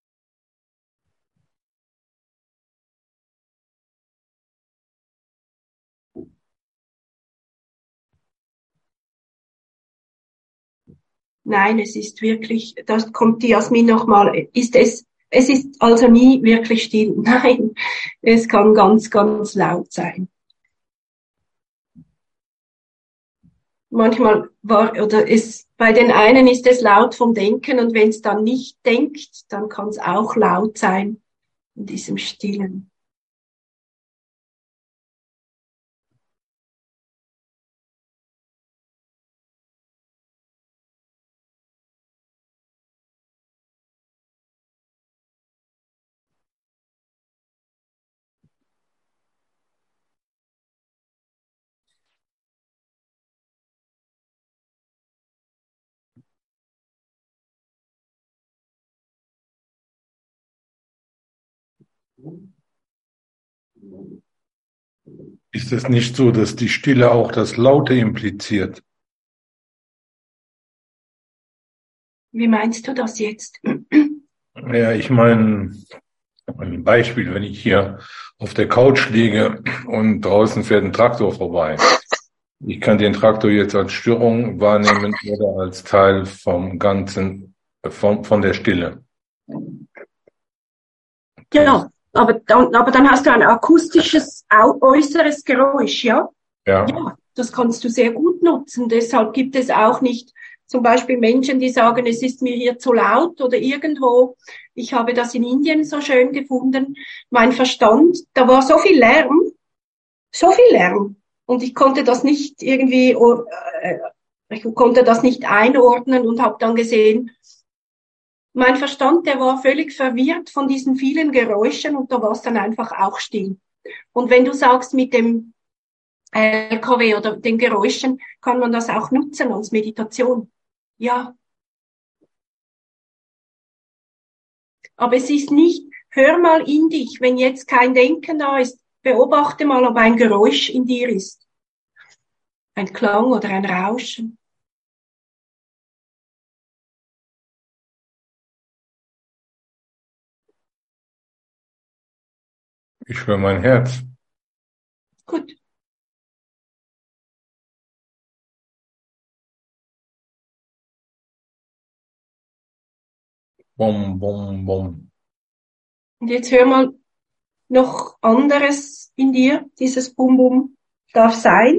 Speaker 1: Nein, es ist wirklich, da kommt die Jasmin nochmal, ist es, es ist also nie wirklich still. Nein, es kann ganz, ganz laut sein. Manchmal war, oder es, bei den einen ist es laut vom Denken und wenn es dann nicht denkt, dann kann es auch laut sein in diesem Stillen.
Speaker 4: Ist es nicht so, dass die Stille auch das Laute impliziert?
Speaker 1: Wie meinst du das jetzt?
Speaker 4: Ja, ich meine, ein Beispiel, wenn ich hier auf der Couch liege und draußen fährt ein Traktor vorbei. Ich kann den Traktor jetzt als Störung wahrnehmen oder als Teil vom Ganzen, von, von der Stille.
Speaker 1: Ja, aber dann, aber dann hast du ein akustisches äußeres Geräusch, ja?
Speaker 4: Ja.
Speaker 1: Ja, das kannst du sehr gut nutzen. Deshalb gibt es auch nicht zum Beispiel Menschen, die sagen, es ist mir hier zu laut oder irgendwo. Ich habe das in Indien so schön gefunden. Mein Verstand, da war so viel Lärm, so viel Lärm. Und ich konnte das nicht irgendwie, äh, ich konnte das nicht einordnen und habe dann gesehen, mein Verstand, der war völlig verwirrt von diesen vielen Geräuschen und da war es dann einfach auch still. Und wenn du sagst, mit dem L K W oder den Geräuschen kann man das auch nutzen als Meditation. Ja. Aber es ist nicht, hör mal in dich, wenn jetzt kein Denken da ist, beobachte mal, ob ein Geräusch in dir ist. Ein Klang oder ein Rauschen.
Speaker 4: Ich höre mein Herz.
Speaker 1: Gut.
Speaker 4: Bom, bom, bom.
Speaker 1: Und jetzt hör mal noch anderes in dir, dieses Bum Bum darf sein.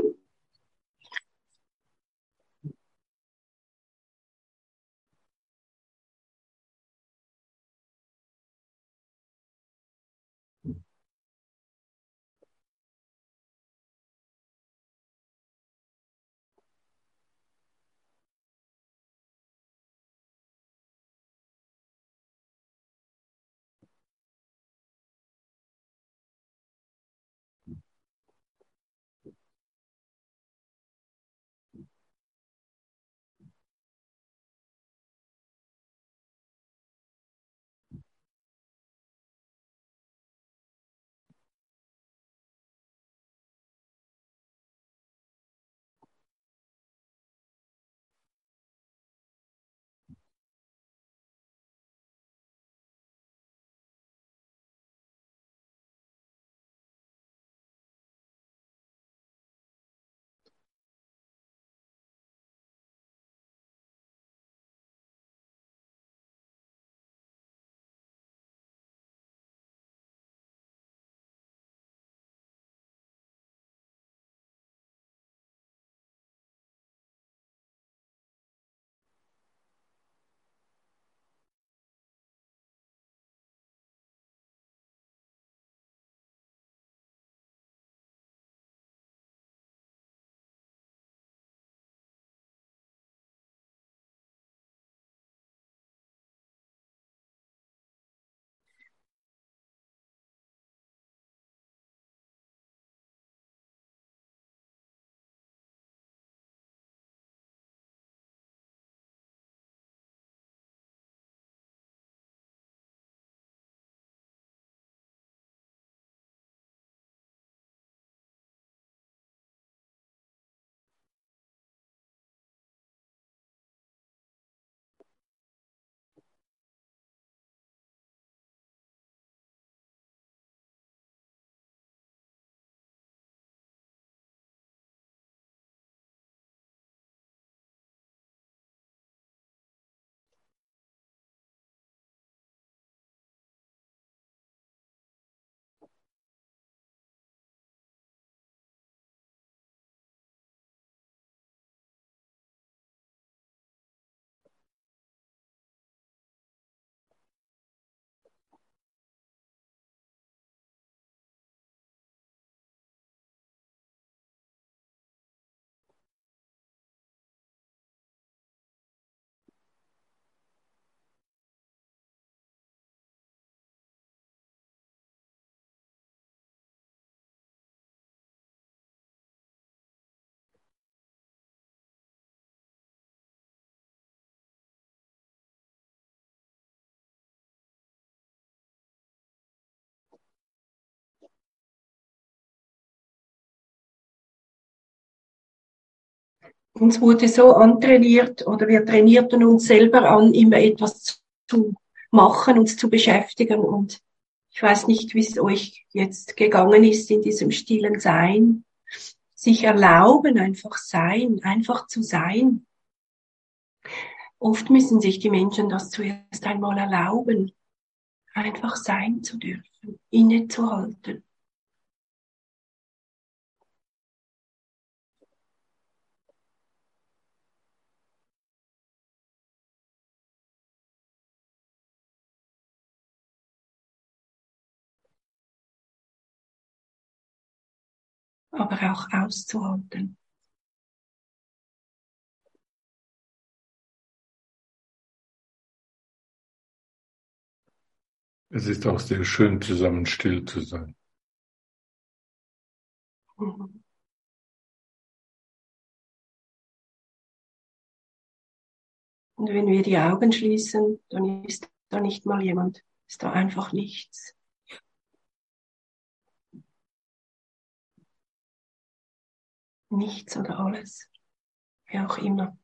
Speaker 1: Uns wurde so antrainiert oder wir trainierten uns selber an, immer etwas zu machen, uns zu beschäftigen. Und ich weiß nicht, wie es euch jetzt gegangen ist in diesem stillen Sein. Sich erlauben, einfach sein, einfach zu sein. Oft müssen sich die Menschen das zuerst einmal erlauben, einfach sein zu dürfen, innezuhalten. Aber auch auszuhalten.
Speaker 4: Es ist auch sehr schön, zusammen still zu sein.
Speaker 1: Mhm. Und wenn wir die Augen schließen, dann ist da nicht mal jemand, ist da einfach nichts. Nichts oder alles, wie auch immer.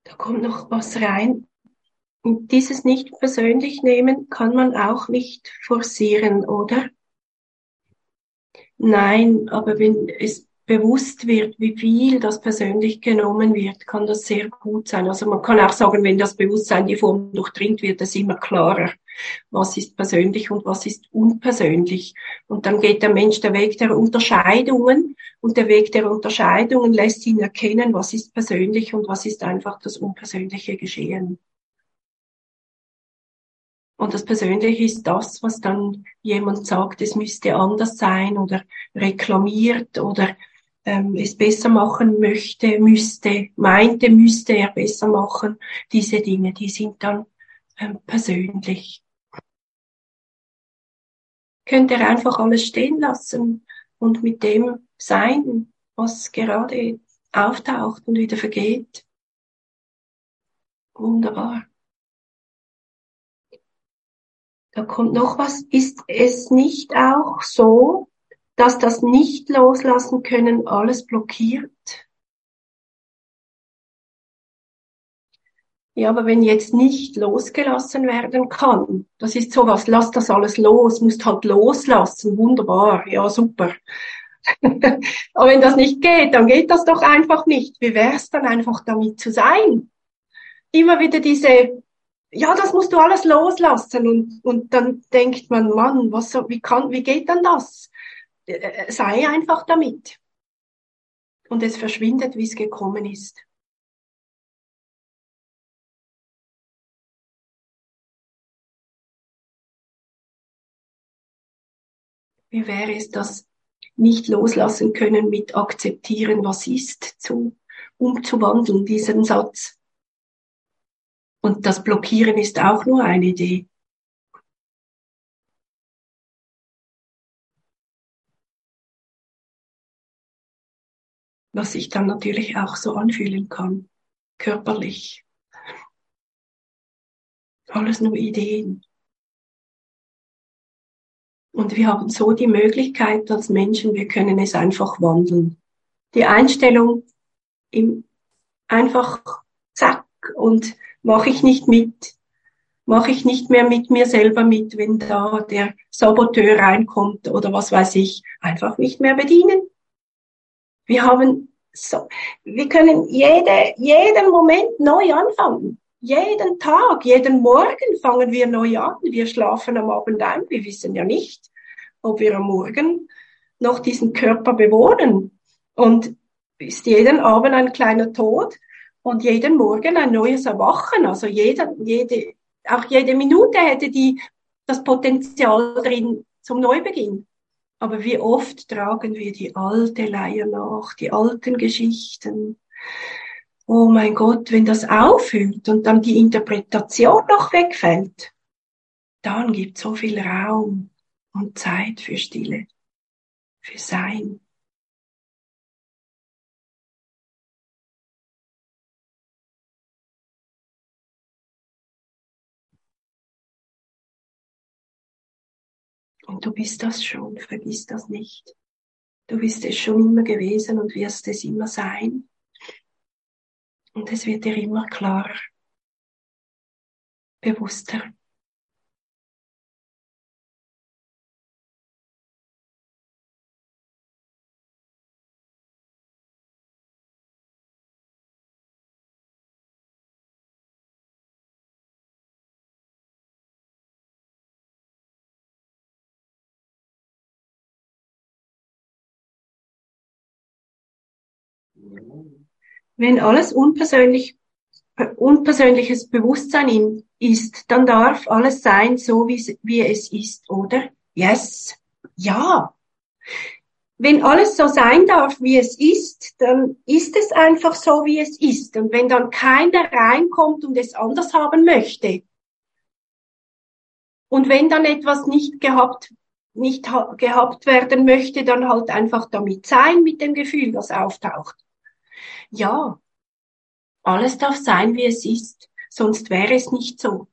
Speaker 1: Da kommt noch was rein. Und dieses nicht persönlich nehmen kann man auch nicht forcieren, oder? Nein, aber wenn es bewusst wird, wie viel das persönlich genommen wird, kann das sehr gut sein. Also man kann auch sagen, wenn das Bewusstsein die Form durchdringt, wird es immer klarer, was ist persönlich und was ist unpersönlich. Und dann geht der Mensch der Weg der Unterscheidungen, und der Weg der Unterscheidungen lässt ihn erkennen, was ist persönlich und was ist einfach das unpersönliche Geschehen. Und das Persönliche ist das, was dann jemand sagt, es müsste anders sein oder reklamiert oder ähm, es besser machen möchte, müsste, meinte, müsste er besser machen. Diese Dinge, die sind dann ähm, persönlich. Könnt ihr einfach alles stehen lassen und mit dem sein, was gerade auftaucht und wieder vergeht. Wunderbar. Da kommt noch was. Ist es nicht auch so, dass das nicht loslassen können alles blockiert? Ja, aber wenn jetzt nicht losgelassen werden kann, das ist sowas, lass das alles los, musst halt loslassen, wunderbar, ja super. Aber wenn das nicht geht, dann geht das doch einfach nicht. Wie wär's dann einfach damit zu sein? Immer wieder diese, ja, das musst du alles loslassen und, und dann denkt man, Mann, was, wie kann, wie geht dann das? Sei einfach damit. Und es verschwindet, wie es gekommen ist. Wie wäre es, das nicht loslassen können mit akzeptieren, was ist, zu, umzuwandeln, diesen Satz. Und das Blockieren ist auch nur eine Idee. Was sich dann natürlich auch so anfühlen kann, körperlich. Alles nur Ideen. Und wir haben so die Möglichkeit als Menschen, wir können es einfach wandeln. Die Einstellung im einfach zack und mache ich nicht mit, mache ich nicht mehr mit mir selber mit, wenn da der Saboteur reinkommt oder was weiß ich, einfach nicht mehr bedienen. Wir haben so, wir können jede, jeden Moment neu anfangen. Jeden Tag, jeden Morgen fangen wir neu an. Wir schlafen am Abend ein. Wir wissen ja nicht, ob wir am Morgen noch diesen Körper bewohnen. Und ist jeden Abend ein kleiner Tod und jeden Morgen ein neues Erwachen. Also jeder, jede, auch jede Minute hätte die das Potenzial drin zum Neubeginn. Aber wie oft tragen wir die alte Leier nach, die alten Geschichten. Oh mein Gott, wenn das aufhört und dann die Interpretation noch wegfällt, dann gibt es so viel Raum und Zeit für Stille, für Sein. Und du bist das schon, vergiss das nicht. Du bist es schon immer gewesen und wirst es immer sein. Und es wird dir immer klarer, bewusster. Wenn alles unpersönlich, unpersönliches Bewusstsein ist, dann darf alles sein, so wie, wie es ist, oder? Yes. Ja. Wenn alles so sein darf, wie es ist, dann ist es einfach so, wie es ist. Und wenn dann keiner reinkommt und es anders haben möchte, und wenn dann etwas nicht gehabt, nicht gehabt werden möchte, dann halt einfach damit sein, mit dem Gefühl, das auftaucht. Ja, alles darf sein, wie es ist, sonst wäre es nicht so.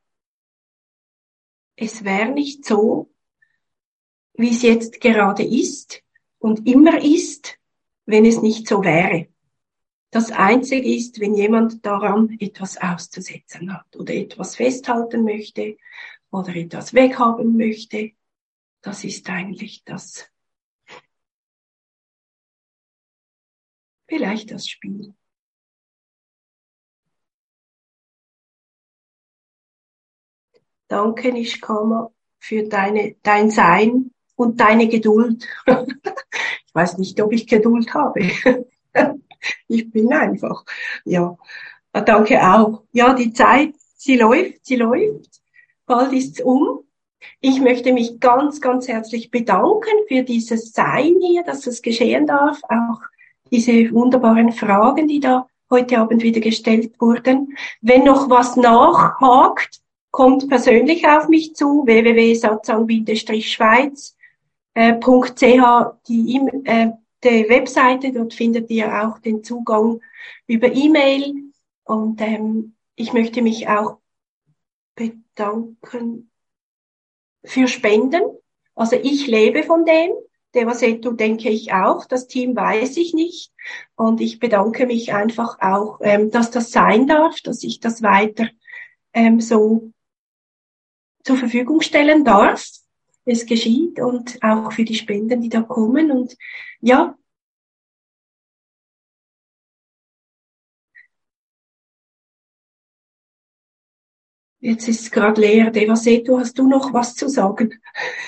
Speaker 1: Es wäre nicht so, wie es jetzt gerade ist und immer ist, wenn es nicht so wäre. Das Einzige ist, wenn jemand daran etwas auszusetzen hat oder etwas festhalten möchte oder etwas weghaben möchte, das ist eigentlich das, vielleicht das Spiel. Danke, Nishkama, für deine, dein Sein und deine Geduld. Ich weiß nicht, ob ich Geduld habe. Ich bin einfach, ja. Danke auch. Ja, die Zeit, sie läuft, sie läuft. Bald ist's um. Ich möchte mich ganz, ganz herzlich bedanken für dieses Sein hier, dass es geschehen darf. Auch diese wunderbaren Fragen, die da heute Abend wieder gestellt wurden. Wenn noch was nachhakt, kommt persönlich auf mich zu, w w w punkt satsang schweiz punkt c h, die, äh, die Webseite, dort findet ihr auch den Zugang über E-Mail. Und ähm, ich möchte mich auch bedanken für Spenden. Also ich lebe von dem. Devasetu denke ich auch. Das Team weiß ich nicht. Und ich bedanke mich einfach auch, ähm, dass das sein darf, dass ich das weiter ähm, so zur Verfügung stellen darf. Es geschieht und auch für die Spenden, die da kommen. Und ja, jetzt ist es gerade leer. Devasetu, hast du noch was zu sagen?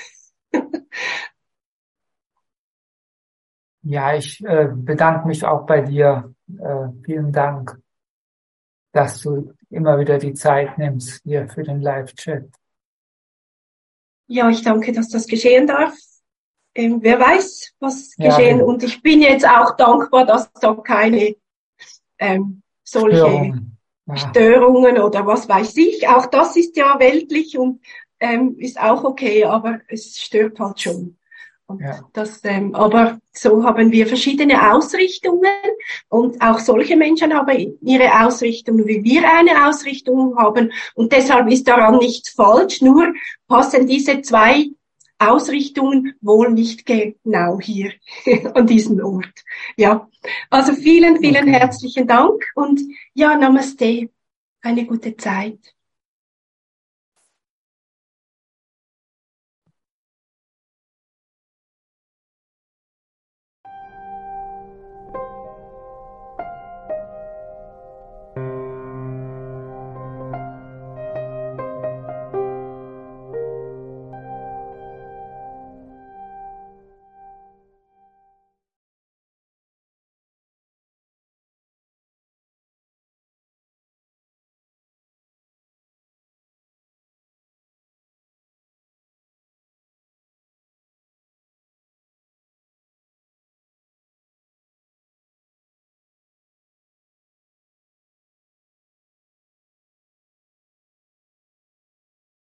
Speaker 6: Ja, ich äh, bedanke mich auch bei dir. Äh, vielen Dank, dass du immer wieder die Zeit nimmst hier für den Live-Chat. Ja,
Speaker 1: ich danke, dass das geschehen darf. Ähm, wer weiß, was
Speaker 6: ja,
Speaker 1: geschehen. Ja. Und ich bin jetzt auch dankbar, dass da keine ähm, solche Störungen. Ja. Störungen oder was weiß ich. Auch das ist ja weltlich und ähm, ist auch okay, aber es stört halt schon. Und ja. das, ähm, aber so haben wir verschiedene Ausrichtungen und auch solche Menschen haben ihre Ausrichtung, wie wir eine Ausrichtung haben. Und deshalb ist daran nichts falsch, nur passen diese zwei Ausrichtungen wohl nicht genau hier an diesem Ort. Ja, also vielen, vielen okay. herzlichen Dank und ja, Namaste, eine gute Zeit.